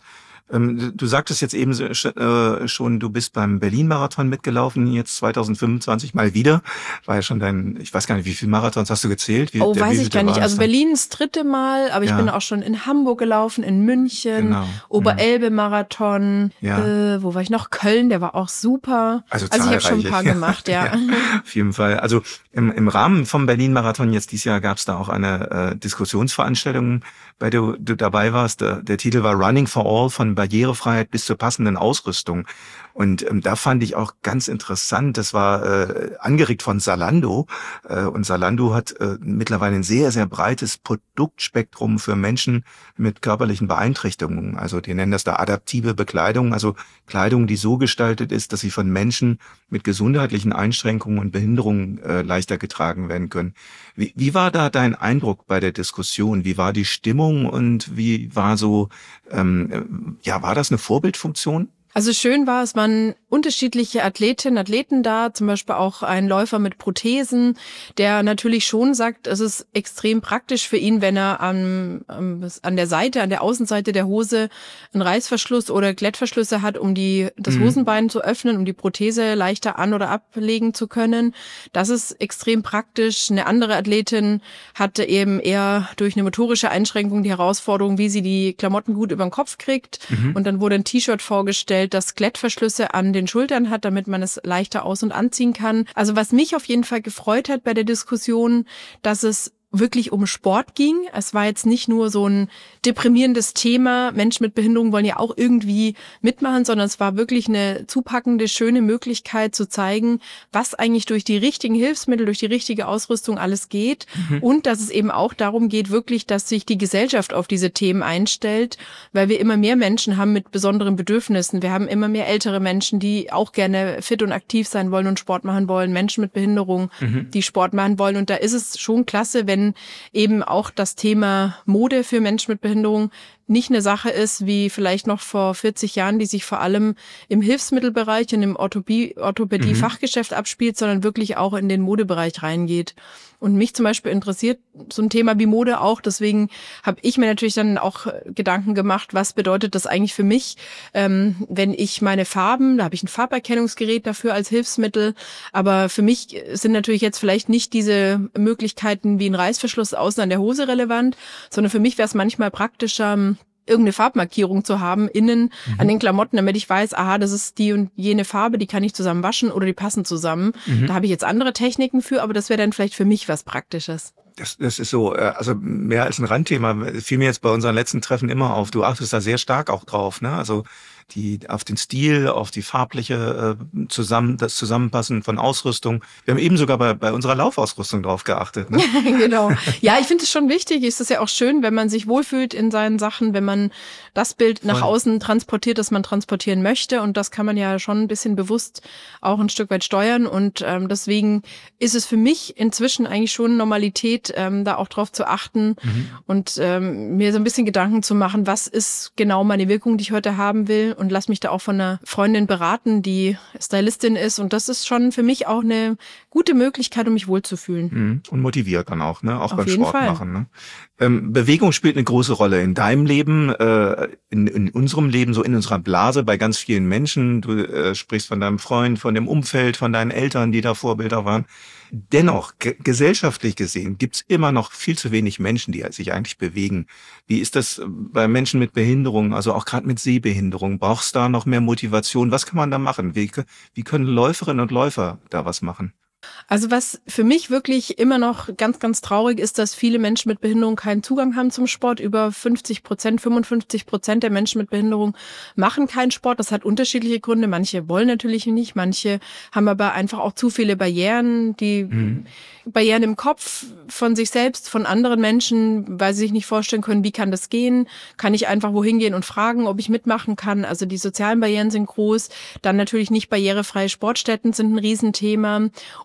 Ähm, du sagtest jetzt eben äh, schon, du bist beim Berlin-Marathon mitgelaufen, jetzt zwanzig fünfundzwanzig mal wieder. War ja schon dein, ich weiß gar nicht, wie viele Marathons hast du gezählt? Wie, oh, der, weiß wie ich gar nicht. Also dann? Berlin das dritte Mal, aber ich Ja. bin auch schon in Hamburg gelaufen, in München, Genau. Oberelbe-Marathon, Ja. äh, wo war ich noch? Köln, der war auch super. Also, also ich habe schon ein zahlreiche. paar gemacht, ja. ja. Auf jeden Fall. Also im, im Rahmen vom Berlin-Marathon jetzt dieses Jahr gab es da auch eine äh, Diskussionsveranstaltung, bei der du, du dabei warst. Der, der Titel war Running for All, von Barrierefreiheit bis zur passenden Ausrüstung. Und ähm, da fand ich auch ganz interessant, das war äh, angeregt von Zalando. Äh, und Zalando hat äh, mittlerweile ein sehr, sehr breites Produktspektrum für Menschen mit körperlichen Beeinträchtigungen. Also die nennen das da adaptive Bekleidung, also Kleidung, die so gestaltet ist, dass sie von Menschen mit gesundheitlichen Einschränkungen und Behinderungen äh, leichter getragen werden können. Wie, wie war da dein Eindruck bei der Diskussion? Wie war die Stimmung und wie war so, ähm, ja, war das eine Vorbildfunktion? Also schön war, es waren unterschiedliche Athletinnen, Athleten da, zum Beispiel auch ein Läufer mit Prothesen, der natürlich schon sagt, es ist extrem praktisch für ihn, wenn er an, an der Seite, an der Außenseite der Hose einen Reißverschluss oder Klettverschlüsse hat, um die das Hosenbein mhm. zu öffnen, um die Prothese leichter an- oder ablegen zu können. Das ist extrem praktisch. Eine andere Athletin hatte eben eher durch eine motorische Einschränkung die Herausforderung, wie sie die Klamotten gut über den Kopf kriegt. Mhm. Und dann wurde ein T-Shirt vorgestellt, das Klettverschlüsse an den Schultern hat, damit man es leichter aus- und anziehen kann. Also was mich auf jeden Fall gefreut hat bei der Diskussion, dass es wirklich um Sport ging. Es war jetzt nicht nur so ein deprimierendes Thema, Menschen mit Behinderung wollen ja auch irgendwie mitmachen, sondern es war wirklich eine zupackende, schöne Möglichkeit zu zeigen, was eigentlich durch die richtigen Hilfsmittel, durch die richtige Ausrüstung alles geht mhm. und dass es eben auch darum geht, wirklich, dass sich die Gesellschaft auf diese Themen einstellt, weil wir immer mehr Menschen haben mit besonderen Bedürfnissen. Wir haben immer mehr ältere Menschen, die auch gerne fit und aktiv sein wollen und Sport machen wollen, Menschen mit Behinderung, mhm. die Sport machen wollen. Und da ist es schon klasse, wenn eben auch das Thema Mode für Menschen mit Behinderung nicht eine Sache ist, wie vielleicht noch vor vierzig Jahren, die sich vor allem im Hilfsmittelbereich und im Orthopädie-Fachgeschäft mhm. abspielt, sondern wirklich auch in den Modebereich reingeht. Und mich zum Beispiel interessiert so ein Thema wie Mode auch. Deswegen habe ich mir natürlich dann auch Gedanken gemacht, was bedeutet das eigentlich für mich, ähm, wenn ich meine Farben, da habe ich ein Farberkennungsgerät dafür als Hilfsmittel, aber für mich sind natürlich jetzt vielleicht nicht diese Möglichkeiten wie ein Reißverschluss außen an der Hose relevant, sondern für mich wäre es manchmal praktischer, irgendeine Farbmarkierung zu haben innen mhm. an den Klamotten, damit ich weiß, aha, das ist die und jene Farbe, die kann ich zusammen waschen oder die passen zusammen. Mhm. Da habe ich jetzt andere Techniken für, aber das wäre dann vielleicht für mich was Praktisches. Das, das ist so, also mehr als ein Randthema, fiel mir jetzt bei unseren letzten Treffen immer auf. Du achtest da sehr stark auch drauf, ne? Also die auf den Stil, auf die farbliche äh, zusammen das Zusammenpassen von Ausrüstung. Wir haben eben sogar bei, bei unserer Laufausrüstung drauf geachtet. Ne? Genau. Ja, ich finde es schon wichtig. Es ist ja auch schön, wenn man sich wohlfühlt in seinen Sachen, wenn man das Bild nach Voll. außen transportiert, das man transportieren möchte. Und das kann man ja schon ein bisschen bewusst auch ein Stück weit steuern. Und ähm, deswegen ist es für mich inzwischen eigentlich schon Normalität, ähm, da auch drauf zu achten mhm. und ähm, mir so ein bisschen Gedanken zu machen, was ist genau meine Wirkung, die ich heute haben will. Und lass mich da auch von einer Freundin beraten, die Stylistin ist. Und das ist schon für mich auch eine gute Möglichkeit, um mich wohlzufühlen. Und motiviert dann auch, ne? Auch Auf beim jeden Sport Fall. machen. Ne? Ähm, Bewegung spielt eine große Rolle in deinem Leben, äh, in, in unserem Leben, so in unserer Blase, bei ganz vielen Menschen. Du äh, sprichst von deinem Freund, von dem Umfeld, von deinen Eltern, die da Vorbilder waren. Dennoch, ge- gesellschaftlich gesehen, gibt's immer noch viel zu wenig Menschen, die sich eigentlich bewegen. Wie ist das bei Menschen mit Behinderung, also auch gerade mit Sehbehinderung? Brauchst du da noch mehr Motivation? Was kann man da machen? Wie, wie können Läuferinnen und Läufer da was machen? Also was für mich wirklich immer noch ganz, ganz traurig ist, dass viele Menschen mit Behinderung keinen Zugang haben zum Sport. Über fünfzig Prozent, fünfundfünfzig Prozent der Menschen mit Behinderung machen keinen Sport. Das hat unterschiedliche Gründe. Manche wollen natürlich nicht, manche haben aber einfach auch zu viele Barrieren, die mhm. Barrieren im Kopf von sich selbst, von anderen Menschen, weil sie sich nicht vorstellen können, wie kann das gehen? Kann ich einfach wohin gehen und fragen, ob ich mitmachen kann? Also die sozialen Barrieren sind groß. Dann natürlich nicht barrierefreie Sportstätten sind ein Riesenthema.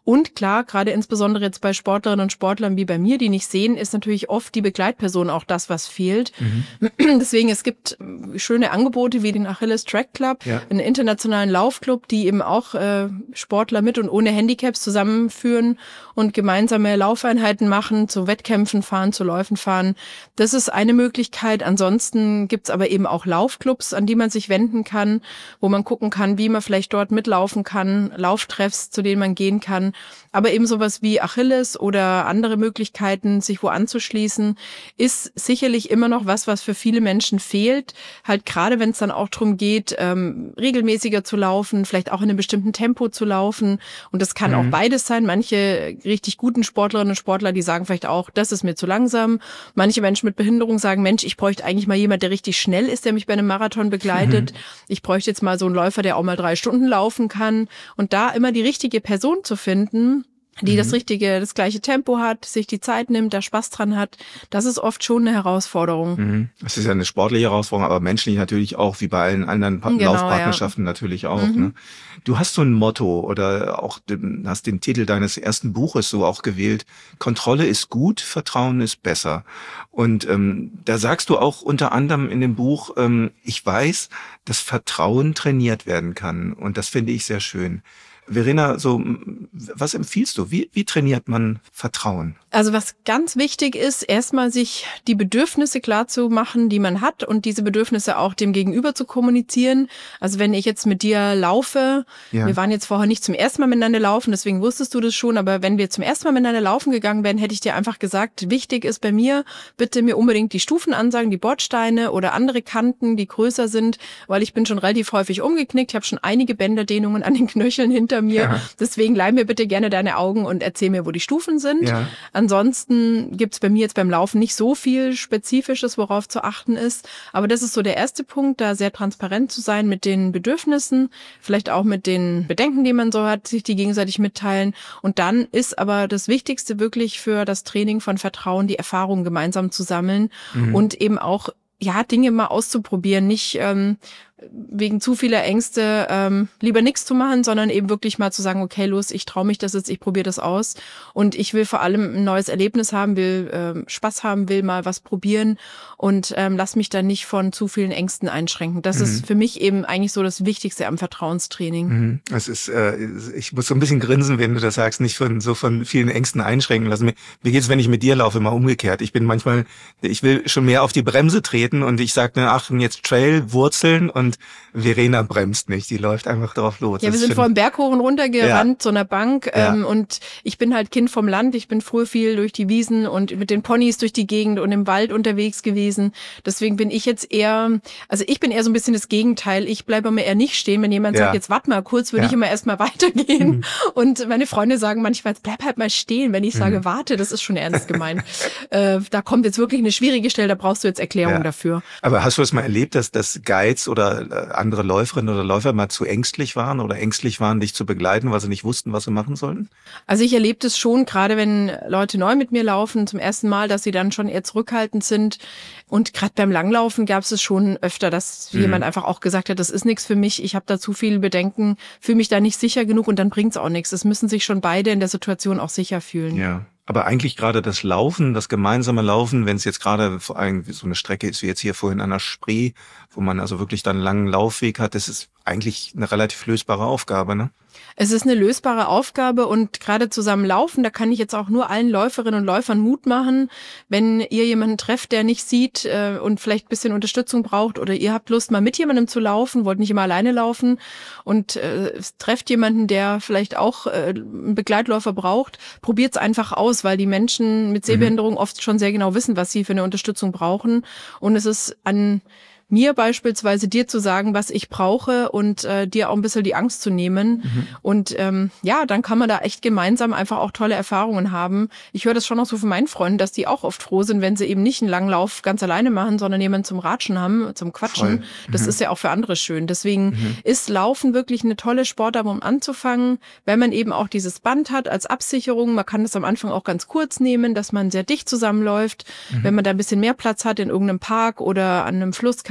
Und klar, gerade insbesondere jetzt bei Sportlerinnen und Sportlern wie bei mir, die nicht sehen, ist natürlich oft die Begleitperson auch das, was fehlt. Mhm. Deswegen, es gibt schöne Angebote wie den Achilles Track Club, ja. einen internationalen Laufclub, die eben auch äh, Sportler mit und ohne Handicaps zusammenführen und gemeinsame Laufeinheiten machen, zu Wettkämpfen fahren, zu Läufen fahren. Das ist eine Möglichkeit. Ansonsten gibt's aber eben auch Laufclubs, an die man sich wenden kann, wo man gucken kann, wie man vielleicht dort mitlaufen kann, Lauftreffs, zu denen man gehen kann. Aber eben sowas wie Achilles oder andere Möglichkeiten, sich wo anzuschließen, ist sicherlich immer noch was, was für viele Menschen fehlt. Halt gerade, wenn es dann auch darum geht, ähm, regelmäßiger zu laufen, vielleicht auch in einem bestimmten Tempo zu laufen. Und das kann mhm. auch beides sein. Manche richtig guten Sportlerinnen und Sportler, die sagen vielleicht auch, das ist mir zu langsam. Manche Menschen mit Behinderung sagen, Mensch, ich bräuchte eigentlich mal jemand, der richtig schnell ist, der mich bei einem Marathon begleitet. Mhm. Ich bräuchte jetzt mal so einen Läufer, der auch mal drei Stunden laufen kann. Und da immer die richtige Person zu finden, die mhm. das richtige, das gleiche Tempo hat, sich die Zeit nimmt, da Spaß dran hat, das ist oft schon eine Herausforderung. Mhm. Das ist ja eine sportliche Herausforderung, aber menschlich natürlich auch, wie bei allen anderen pa- genau, Laufpartnerschaften ja. natürlich auch. Mhm. Ne? Du hast so ein Motto oder auch hast den Titel deines ersten Buches so auch gewählt, Kontrolle ist gut, Vertrauen ist besser. Und ähm, da sagst du auch unter anderem in dem Buch, ähm, ich weiß, dass Vertrauen trainiert werden kann. Und das finde ich sehr schön. Verena, so, was empfiehlst du? Wie, wie trainiert man Vertrauen? Also was ganz wichtig ist, erstmal sich die Bedürfnisse klar zu machen, die man hat und diese Bedürfnisse auch dem Gegenüber zu kommunizieren. Also wenn ich jetzt mit dir laufe, ja. wir waren jetzt vorher nicht zum ersten Mal miteinander laufen, deswegen wusstest du das schon, aber wenn wir zum ersten Mal miteinander laufen gegangen wären, hätte ich dir einfach gesagt, wichtig ist bei mir, bitte mir unbedingt die Stufen ansagen, die Bordsteine oder andere Kanten, die größer sind, weil ich bin schon relativ häufig umgeknickt, ich habe schon einige Bänderdehnungen an den Knöcheln hinter mir. Ja. Deswegen leih mir bitte gerne deine Augen und erzähl mir, wo die Stufen sind. Ja. Ansonsten gibt's bei mir jetzt beim Laufen nicht so viel Spezifisches, worauf zu achten ist. Aber das ist so der erste Punkt, da sehr transparent zu sein mit den Bedürfnissen, vielleicht auch mit den Bedenken, die man so hat, sich die gegenseitig mitteilen. Und dann ist aber das Wichtigste wirklich für das Training von Vertrauen, die Erfahrungen gemeinsam zu sammeln mhm. und eben auch ja Dinge mal auszuprobieren, nicht ähm, wegen zu vieler Ängste ähm, lieber nichts zu machen, sondern eben wirklich mal zu sagen, okay, los, ich traue mich das jetzt, ich probiere das aus und ich will vor allem ein neues Erlebnis haben, will ähm, Spaß haben, will mal was probieren und ähm, lass mich dann nicht von zu vielen Ängsten einschränken. Das mhm. ist für mich eben eigentlich so das Wichtigste am Vertrauenstraining. Mhm. Es ist, äh, ich muss so ein bisschen grinsen, wenn du das sagst, nicht von so von vielen Ängsten einschränken lassen. Mir, mir geht's, wenn ich mit dir laufe, immer umgekehrt. Ich bin manchmal, ich will schon mehr auf die Bremse treten und ich sage, ach, jetzt Trail, Wurzeln und Und Verena bremst nicht, die läuft einfach drauf los. Ja, wir das sind vor dem Berg hoch und runter gerannt, ja. zu einer Bank ja. ähm, und ich bin halt Kind vom Land, ich bin früher viel durch die Wiesen und mit den Ponys durch die Gegend und im Wald unterwegs gewesen. Deswegen bin ich jetzt eher, also ich bin eher so ein bisschen das Gegenteil, ich bleibe immer eher nicht stehen, wenn jemand ja. sagt, jetzt warte mal kurz, würde ja. ich immer erstmal weitergehen mhm. und meine Freunde sagen manchmal, bleib halt mal stehen, wenn ich sage, mhm. warte, das ist schon ernst gemeint. äh, da kommt jetzt wirklich eine schwierige Stelle, da brauchst du jetzt Erklärung ja. dafür. Aber hast du es mal erlebt, dass, dass Guides oder andere Läuferinnen oder Läufer mal zu ängstlich waren oder ängstlich waren, dich zu begleiten, weil sie nicht wussten, was sie machen sollten? Also ich erlebe das schon, gerade wenn Leute neu mit mir laufen, zum ersten Mal, dass sie dann schon eher zurückhaltend sind. Und gerade beim Langlaufen gab es es schon öfter, dass mhm. jemand einfach auch gesagt hat, das ist nichts für mich, ich habe da zu viele Bedenken, fühle mich da nicht sicher genug und dann bringt's auch nichts. Es müssen sich schon beide in der Situation auch sicher fühlen. Ja. Aber eigentlich gerade das Laufen, das gemeinsame Laufen, wenn es jetzt gerade vor allem so eine Strecke ist wie jetzt hier vorhin an der Spree, wo man also wirklich dann einen langen Laufweg hat, das ist eigentlich eine relativ lösbare Aufgabe, ne? Es ist eine lösbare Aufgabe und gerade zusammen laufen, da kann ich jetzt auch nur allen Läuferinnen und Läufern Mut machen, wenn ihr jemanden trefft, der nicht sieht äh, und vielleicht ein bisschen Unterstützung braucht oder ihr habt Lust, mal mit jemandem zu laufen, wollt nicht immer alleine laufen und äh, trefft jemanden, der vielleicht auch äh, einen Begleitläufer braucht, probiert's einfach aus, weil die Menschen mit Sehbehinderung mhm. oft schon sehr genau wissen, was sie für eine Unterstützung brauchen und es ist an mir beispielsweise dir zu sagen, was ich brauche und äh, dir auch ein bisschen die Angst zu nehmen. Mhm. Und ähm, ja, dann kann man da echt gemeinsam einfach auch tolle Erfahrungen haben. Ich höre das schon auch so von meinen Freunden, dass die auch oft froh sind, wenn sie eben nicht einen Langlauf ganz alleine machen, sondern jemanden zum Ratschen haben, zum Quatschen. Mhm. Das ist ja auch für andere schön. Deswegen mhm. ist Laufen wirklich eine tolle Sportart, um anzufangen, wenn man eben auch dieses Band hat als Absicherung. Man kann das am Anfang auch ganz kurz nehmen, dass man sehr dicht zusammenläuft. Mhm. Wenn man da ein bisschen mehr Platz hat in irgendeinem Park oder an einem Fluss, kann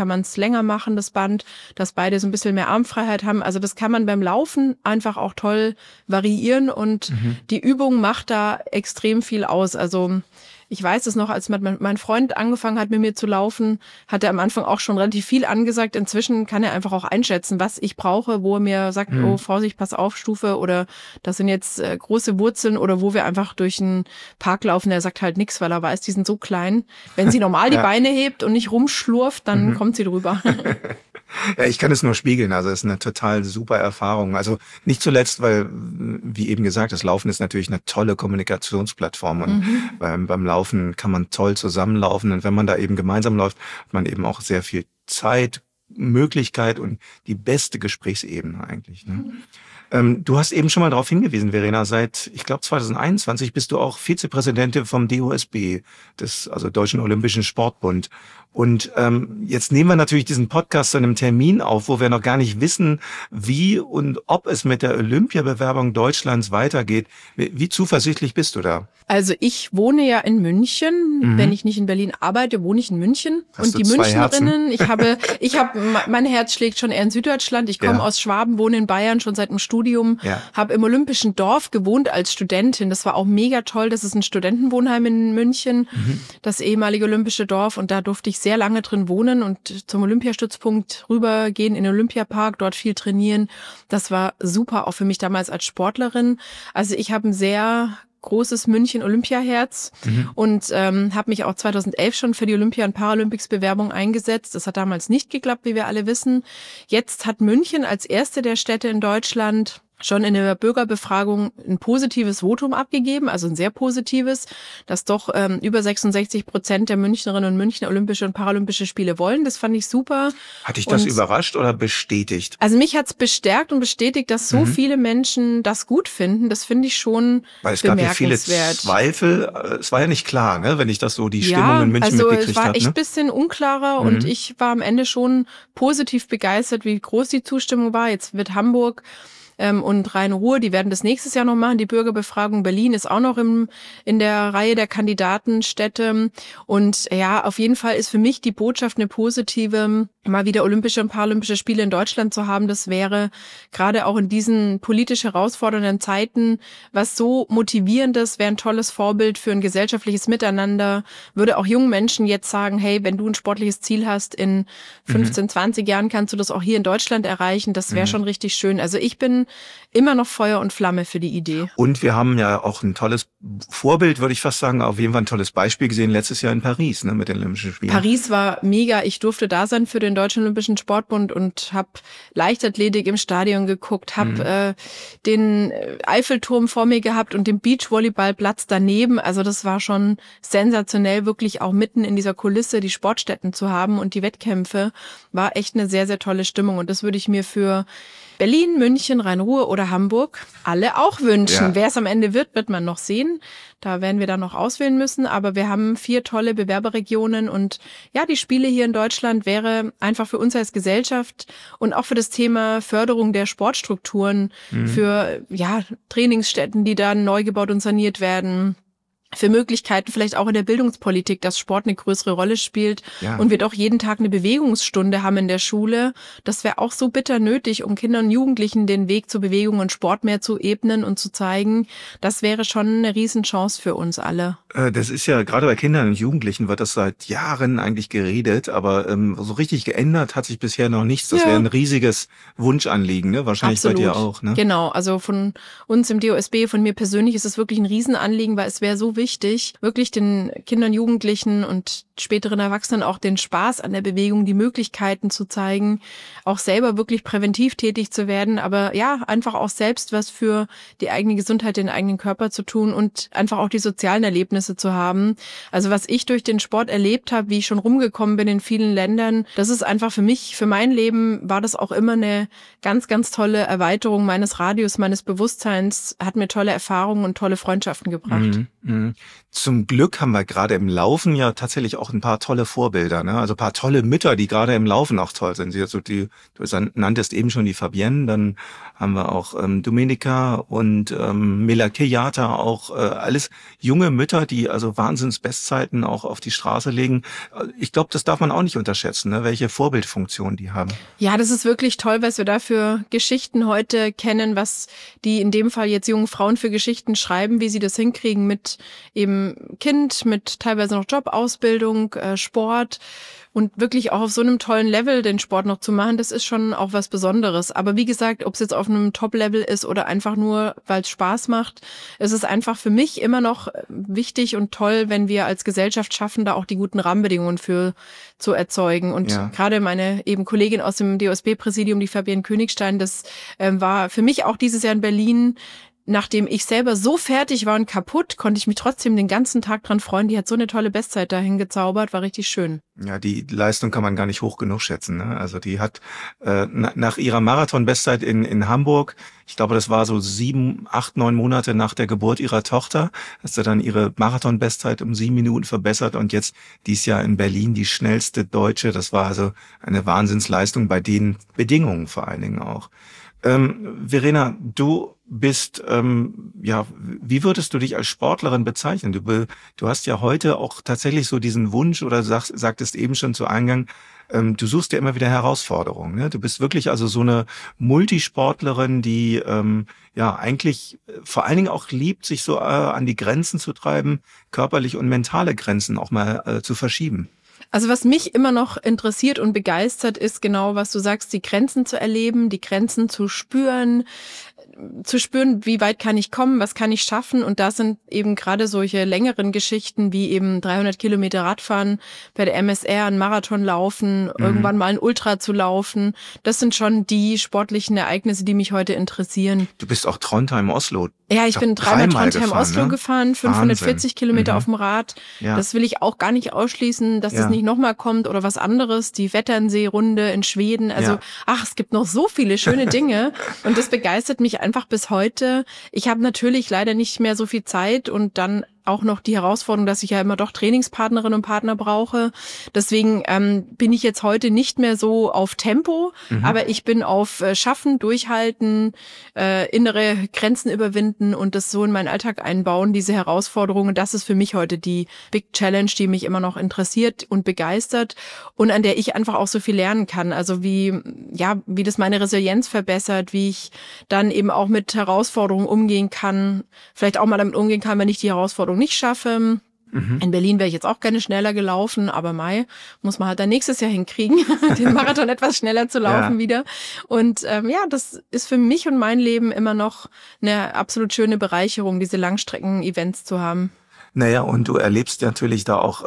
man es länger machen, das Band, dass beide so ein bisschen mehr Armfreiheit haben. Also das kann man beim Laufen einfach auch toll variieren und mhm. die Übung macht da extrem viel aus. Also ich weiß es noch, als mein Freund angefangen hat, mit mir zu laufen, hat er am Anfang auch schon relativ viel angesagt. Inzwischen kann er einfach auch einschätzen, was ich brauche, wo er mir sagt, mhm. oh, Vorsicht, pass auf, Stufe, oder das sind jetzt äh, große Wurzeln, oder wo wir einfach durch einen Park laufen. Er sagt halt nichts, weil er weiß, die sind so klein. Wenn sie normal die ja. Beine hebt und nicht rumschlurft, dann mhm. kommt sie drüber. Ja, ich kann es nur spiegeln. Also es ist eine total super Erfahrung. Also nicht zuletzt, weil, wie eben gesagt, das Laufen ist natürlich eine tolle Kommunikationsplattform. Und mhm. beim, beim Laufen kann man toll zusammenlaufen. Und wenn man da eben gemeinsam läuft, hat man eben auch sehr viel Zeit, Möglichkeit und die beste Gesprächsebene eigentlich. Ne? Mhm. Ähm, du hast eben schon mal darauf hingewiesen, Verena, seit, ich glaube, zwanzig einundzwanzig bist du auch Vizepräsidentin vom D O S B, des also Deutschen Olympischen Sportbund. Und ähm, jetzt nehmen wir natürlich diesen Podcast zu einem Termin auf, wo wir noch gar nicht wissen, wie und ob es mit der Olympiabewerbung Deutschlands weitergeht. Wie, wie zuversichtlich bist du da? Also ich wohne ja in München. Mhm. Wenn ich nicht in Berlin arbeite, wohne ich in München. Hast und die Münchnerinnen, ich habe, ich habe, mein Herz schlägt schon eher in Süddeutschland. Ich komme ja. aus Schwaben, wohne in Bayern schon seit dem Studium, ja. habe im Olympischen Dorf gewohnt als Studentin. Das war auch mega toll. Das ist ein Studentenwohnheim in München, mhm. das ehemalige Olympische Dorf. Und da durfte ich sehr lange drin wohnen und zum Olympiastützpunkt rübergehen in den Olympiapark, dort viel trainieren. Das war super, auch für mich damals als Sportlerin. Also ich habe ein sehr großes München-Olympia-Herz mhm. und ähm, habe mich auch zweitausendelf schon für die Olympia- und Paralympics-Bewerbung eingesetzt. Das hat damals nicht geklappt, wie wir alle wissen. Jetzt hat München als erste der Städte in Deutschland schon in der Bürgerbefragung ein positives Votum abgegeben, also ein sehr positives, dass doch ähm, über sechsundsechzig Prozent der Münchnerinnen und Münchner Olympische und Paralympische Spiele wollen. Das fand ich super. Hat dich das und, überrascht oder bestätigt? Also mich hat's bestärkt und bestätigt, dass so mhm. viele Menschen das gut finden. Das finde ich schon Weil es gab ja viele Zweifel. Es war ja nicht klar, ne, wenn ich das so die Stimmung ja, in München also mitgekriegt habe. Es war hab, echt ne? ein bisschen unklarer mhm. und ich war am Ende schon positiv begeistert, wie groß die Zustimmung war. Jetzt wird Hamburg und Rhein-Ruhr, die werden das nächstes Jahr noch machen. Die Bürgerbefragung Berlin ist auch noch im, in der Reihe der Kandidatenstädte. Und ja, auf jeden Fall ist für mich die Botschaft eine positive, mal wieder Olympische und Paralympische Spiele in Deutschland zu haben. Das wäre gerade auch in diesen politisch herausfordernden Zeiten was so Motivierendes, wäre ein tolles Vorbild für ein gesellschaftliches Miteinander. Würde auch jungen Menschen jetzt sagen, hey, wenn du ein sportliches Ziel hast, in fünfzehn, mhm. zwanzig Jahren kannst du das auch hier in Deutschland erreichen. Das wäre mhm. schon richtig schön. Also ich bin immer noch Feuer und Flamme für die Idee. Und wir haben ja auch ein tolles Vorbild, würde ich fast sagen, auf jeden Fall ein tolles Beispiel gesehen letztes Jahr in Paris, ne, mit den Olympischen Spielen. Paris war mega. Ich durfte da sein für den Deutschen Olympischen Sportbund und habe Leichtathletik im Stadion geguckt, habe mhm. äh, den Eiffelturm vor mir gehabt und den Beachvolleyballplatz daneben. Also das war schon sensationell, wirklich auch mitten in dieser Kulisse die Sportstätten zu haben und die Wettkämpfe. War echt eine sehr, sehr tolle Stimmung und das würde ich mir für Berlin, München, Rhein-Ruhr oder Hamburg alle auch wünschen. Ja. Wer es am Ende wird, wird man noch sehen. Da werden wir dann noch auswählen müssen. Aber wir haben vier tolle Bewerberregionen und ja, die Spiele hier in Deutschland wäre einfach für uns als Gesellschaft und auch für das Thema Förderung der Sportstrukturen, mhm. für ja Trainingsstätten, die dann neu gebaut und saniert werden, für Möglichkeiten vielleicht auch in der Bildungspolitik, dass Sport eine größere Rolle spielt ja. und wir doch jeden Tag eine Bewegungsstunde haben in der Schule. Das wäre auch so bitter nötig, um Kindern und Jugendlichen den Weg zur Bewegung und Sport mehr zu ebnen und zu zeigen. Das wäre schon eine Riesenchance für uns alle. Das ist ja, gerade bei Kindern und Jugendlichen wird das seit Jahren eigentlich geredet, aber ähm, so richtig geändert hat sich bisher noch nichts. Das ja. wäre ein riesiges Wunschanliegen, ne? Wahrscheinlich Absolut. Bei dir auch. Ne? Genau, also von uns im D O S B, von mir persönlich ist es wirklich ein Riesenanliegen, weil es wäre so wichtig, wirklich den Kindern, Jugendlichen und späteren Erwachsenen auch den Spaß an der Bewegung, die Möglichkeiten zu zeigen, auch selber wirklich präventiv tätig zu werden, aber ja, einfach auch selbst was für die eigene Gesundheit, den eigenen Körper zu tun und einfach auch die sozialen Erlebnisse zu haben. Also was ich durch den Sport erlebt habe, wie ich schon rumgekommen bin in vielen Ländern, das ist einfach für mich, für mein Leben war das auch immer eine ganz, ganz tolle Erweiterung meines Radius, meines Bewusstseins, hat mir tolle Erfahrungen und tolle Freundschaften gebracht. Mhm. Zum Glück haben wir gerade im Laufen ja tatsächlich auch ein paar tolle Vorbilder, ne? Also ein paar tolle Mütter, die gerade im Laufen auch toll sind. Sie also die, du nanntest eben schon die Fabienne, dann haben wir auch ähm, Domenica und ähm, Mela Kejata, auch äh, alles junge Mütter, die also Wahnsinns-Bestzeiten auch auf die Straße legen. Ich glaube, das darf man auch nicht unterschätzen, ne? Welche Vorbildfunktion die haben. Ja, das ist wirklich toll, was wir da für Geschichten heute kennen, was die in dem Fall jetzt jungen Frauen für Geschichten schreiben, wie sie das hinkriegen mit eben Kind, mit teilweise noch Jobausbildung, äh, Sport und wirklich auch auf so einem tollen Level den Sport noch zu machen, das ist schon auch was Besonderes. Aber wie gesagt, ob es jetzt auf einem Top-Level ist oder einfach nur, weil es Spaß macht, es ist einfach für mich immer noch wichtig und toll, wenn wir als Gesellschaft schaffen, da auch die guten Rahmenbedingungen für zu erzeugen. Und ja. gerade meine eben Kollegin aus dem D O S B-Präsidium, die Fabienne Königstein, das ähm, war für mich auch dieses Jahr in Berlin. Nachdem ich selber so fertig war und kaputt, konnte ich mich trotzdem den ganzen Tag dran freuen. Die hat so eine tolle Bestzeit dahin gezaubert, war richtig schön. Ja, die Leistung kann man gar nicht hoch genug schätzen, ne? Also die hat äh, nach ihrer Marathon-Bestzeit in in Hamburg, ich glaube, das war so sieben, acht, neun Monate nach der Geburt ihrer Tochter, hat sie dann ihre Marathon-Bestzeit um sieben Minuten verbessert und jetzt dies Jahr in Berlin die schnellste Deutsche. Das war also eine Wahnsinnsleistung bei den Bedingungen vor allen Dingen auch. Ähm, Verena, du bist, ähm, ja, wie würdest du dich als Sportlerin bezeichnen? Du, be, du hast ja heute auch tatsächlich so diesen Wunsch oder sag, sagtest eben schon zu Eingang, ähm, du suchst ja immer wieder Herausforderungen. Ne? Du bist wirklich also so eine Multisportlerin, die ähm, ja eigentlich vor allen Dingen auch liebt, sich so äh, an die Grenzen zu treiben, körperliche und mentale Grenzen auch mal äh, zu verschieben. Also was mich immer noch interessiert und begeistert, ist genau, was du sagst, die Grenzen zu erleben, die Grenzen zu spüren, zu spüren, wie weit kann ich kommen, was kann ich schaffen. Und da sind eben gerade solche längeren Geschichten wie eben dreihundert Kilometer Radfahren, bei der M S R einen Marathon laufen, mhm. irgendwann mal ein Ultra zu laufen. Das sind schon die sportlichen Ereignisse, die mich heute interessieren. Du bist auch Trondheim-Oslo. Ja, ich bin dreimal Trondheim-Oslo ne? gefahren, fünfhundertvierzig Wahnsinn. Kilometer mhm. auf dem Rad. Ja. Das will ich auch gar nicht ausschließen, dass ja. das nicht nochmal kommt oder was anderes. Die Vetternsee-Runde in Schweden. Also, ja. ach, es gibt noch so viele schöne Dinge. Und das begeistert mich einfach bis heute. Ich habe natürlich leider nicht mehr so viel Zeit und dann auch noch die Herausforderung, dass ich ja immer doch Trainingspartnerinnen und Partner brauche. Deswegen ähm, bin ich jetzt heute nicht mehr so auf Tempo, mhm. aber ich bin auf äh, Schaffen, Durchhalten, äh, innere Grenzen überwinden und das so in meinen Alltag einbauen, diese Herausforderungen. Das ist für mich heute die Big Challenge, die mich immer noch interessiert und begeistert und an der ich einfach auch so viel lernen kann. Also wie, ja, wie das meine Resilienz verbessert, wie ich dann eben auch mit Herausforderungen umgehen kann, vielleicht auch mal damit umgehen kann, wenn ich die Herausforderung nicht schaffe. Mhm. In Berlin wäre ich jetzt auch gerne schneller gelaufen, aber Mai muss man halt dann nächstes Jahr hinkriegen, den Marathon etwas schneller zu laufen ja. wieder. Und ähm, ja, das ist für mich und mein Leben immer noch eine absolut schöne Bereicherung, diese Langstrecken-Events zu haben. Naja, und du erlebst natürlich da auch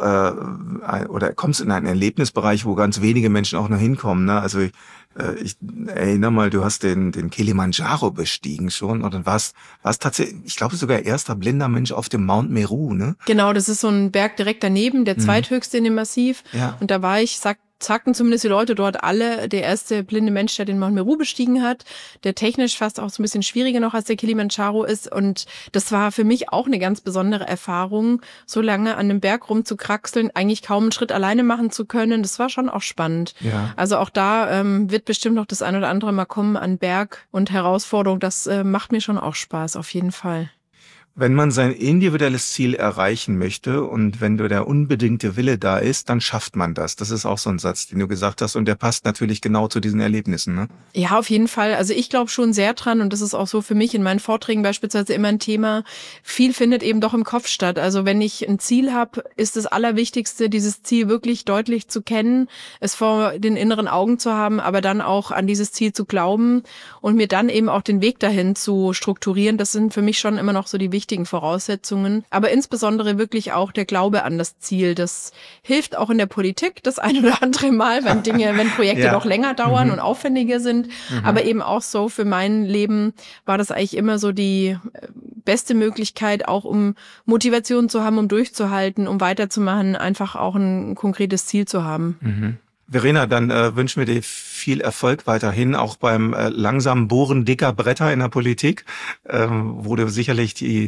äh, oder kommst in einen Erlebnisbereich, wo ganz wenige Menschen auch noch hinkommen. Ne? Also ich, äh, ich erinnere mal, du hast den den Kilimanjaro bestiegen schon und dann warst warst tatsächlich, ich glaube sogar erster blinder Mensch auf dem Mount Meru, ne? Genau, das ist so ein Berg direkt daneben, der zweithöchste mhm. in dem Massiv. Ja. Und da war ich, sag sagten zumindest die Leute dort alle, der erste blinde Mensch, der den Mount Meru bestiegen hat, der technisch fast auch so ein bisschen schwieriger noch als der Kilimanjaro ist. Und das war für mich auch eine ganz besondere Erfahrung, so lange an dem Berg rumzukraxeln, eigentlich kaum einen Schritt alleine machen zu können. Das war schon auch spannend. Ja. Also auch da ähm, wird bestimmt noch das ein oder andere mal kommen an Berg und Herausforderung. Das äh, macht mir schon auch Spaß, auf jeden Fall. Wenn man sein individuelles Ziel erreichen möchte und wenn du der unbedingte Wille da ist, dann schafft man das. Das ist auch so ein Satz, den du gesagt hast und der passt natürlich genau zu diesen Erlebnissen, ne? Ja, auf jeden Fall. Also ich glaube schon sehr dran und das ist auch so für mich in meinen Vorträgen beispielsweise immer ein Thema. Viel findet eben doch im Kopf statt. Also wenn ich ein Ziel habe, ist das Allerwichtigste, dieses Ziel wirklich deutlich zu kennen, es vor den inneren Augen zu haben, aber dann auch an dieses Ziel zu glauben und mir dann eben auch den Weg dahin zu strukturieren. Das sind für mich schon immer noch so die wichtigen wichtigen Voraussetzungen, aber insbesondere wirklich auch der Glaube an das Ziel. Das hilft auch in der Politik das ein oder andere Mal, wenn Dinge, wenn Projekte ja. doch länger dauern mhm. und aufwendiger sind, mhm. aber eben auch so für mein Leben war das eigentlich immer so die beste Möglichkeit, auch um Motivation zu haben, um durchzuhalten, um weiterzumachen, einfach auch ein konkretes Ziel zu haben. Mhm. Verena, dann äh, wünschen wir dir viel Erfolg weiterhin, auch beim äh, langsamen Bohren dicker Bretter in der Politik, ähm, wo du sicherlich die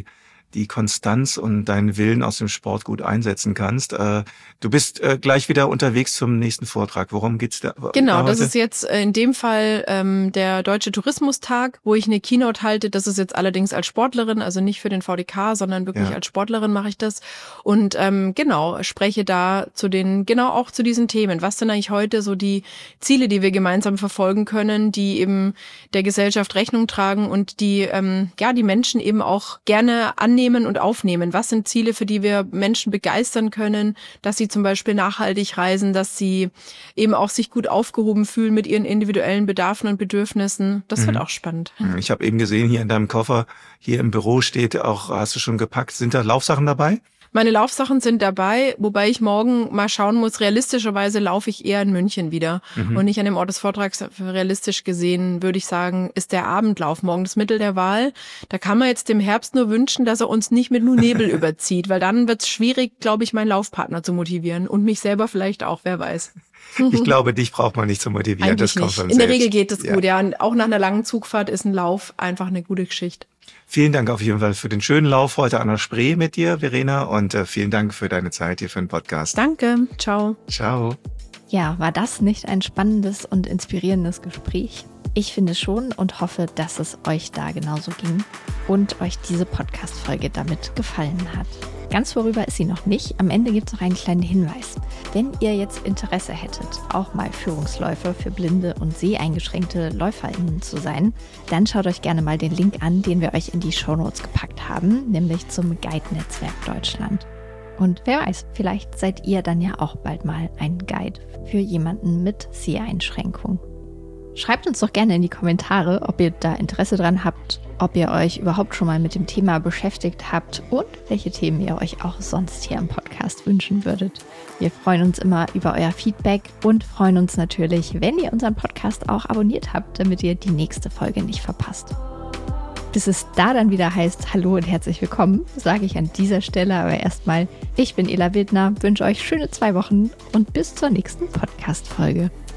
die Konstanz und deinen Willen aus dem Sport gut einsetzen kannst. Äh, du bist äh, gleich wieder unterwegs zum nächsten Vortrag. Worum geht's da? Genau, da das ist jetzt in dem Fall ähm, der Deutsche Tourismustag, wo ich eine Keynote halte. Das ist jetzt allerdings als Sportlerin, also nicht für den V D K, sondern wirklich Ja. als Sportlerin mache ich das. Und ähm, genau, spreche da zu den, genau auch zu diesen Themen. Was sind eigentlich heute so die Ziele, die wir gemeinsam verfolgen können, die eben der Gesellschaft Rechnung tragen und die ähm, ja die Menschen eben auch gerne annehmen und aufnehmen. Was sind Ziele, für die wir Menschen begeistern können, dass sie zum Beispiel nachhaltig reisen, dass sie eben auch sich gut aufgehoben fühlen mit ihren individuellen Bedarfen und Bedürfnissen. Das Mhm. wird auch spannend. Ich habe eben gesehen, hier in deinem Koffer, hier im Büro steht auch, hast du schon gepackt, sind da Laufsachen dabei? Meine Laufsachen sind dabei, wobei ich morgen mal schauen muss, realistischerweise laufe ich eher in München wieder Mhm. und nicht an dem Ort des Vortrags. Realistisch gesehen würde ich sagen, ist der Abendlauf morgen das Mittel der Wahl. Da kann man jetzt dem Herbst nur wünschen, dass er uns nicht mit nur Nebel überzieht, weil dann wird es schwierig, glaube ich, meinen Laufpartner zu motivieren und mich selber vielleicht auch, wer weiß. Ich glaube, dich braucht man nicht zu motivieren. Eigentlich das kommt nicht. von In der selbst. Regel geht es Ja. gut, ja. Und auch nach einer langen Zugfahrt ist ein Lauf einfach eine gute Geschichte. Vielen Dank auf jeden Fall für den schönen Lauf heute an der Spree mit dir, Verena, und äh, vielen Dank für deine Zeit hier für den Podcast. Danke. Ciao. Ciao. Ja, war das nicht ein spannendes und inspirierendes Gespräch? Ich finde schon und hoffe, dass es euch da genauso ging und euch diese Podcast-Folge damit gefallen hat. Ganz vorüber ist sie noch nicht. Am Ende gibt es noch einen kleinen Hinweis. Wenn ihr jetzt Interesse hättet, auch mal Führungsläufer für blinde und seheingeschränkte LäuferInnen zu sein, dann schaut euch gerne mal den Link an, den wir euch in die Shownotes gepackt haben, nämlich zum Guide-Netzwerk Deutschland. Und wer weiß, vielleicht seid ihr dann ja auch bald mal ein Guide für jemanden mit Seheinschränkung. Schreibt uns doch gerne in die Kommentare, ob ihr da Interesse dran habt, ob ihr euch überhaupt schon mal mit dem Thema beschäftigt habt und welche Themen ihr euch auch sonst hier im Podcast wünschen würdet. Wir freuen uns immer über euer Feedback und freuen uns natürlich, wenn ihr unseren Podcast auch abonniert habt, damit ihr die nächste Folge nicht verpasst. Bis es da dann wieder heißt Hallo und herzlich willkommen, sage ich an dieser Stelle aber erstmal, ich bin Ela Wildner, wünsche euch schöne zwei Wochen und bis zur nächsten Podcast-Folge.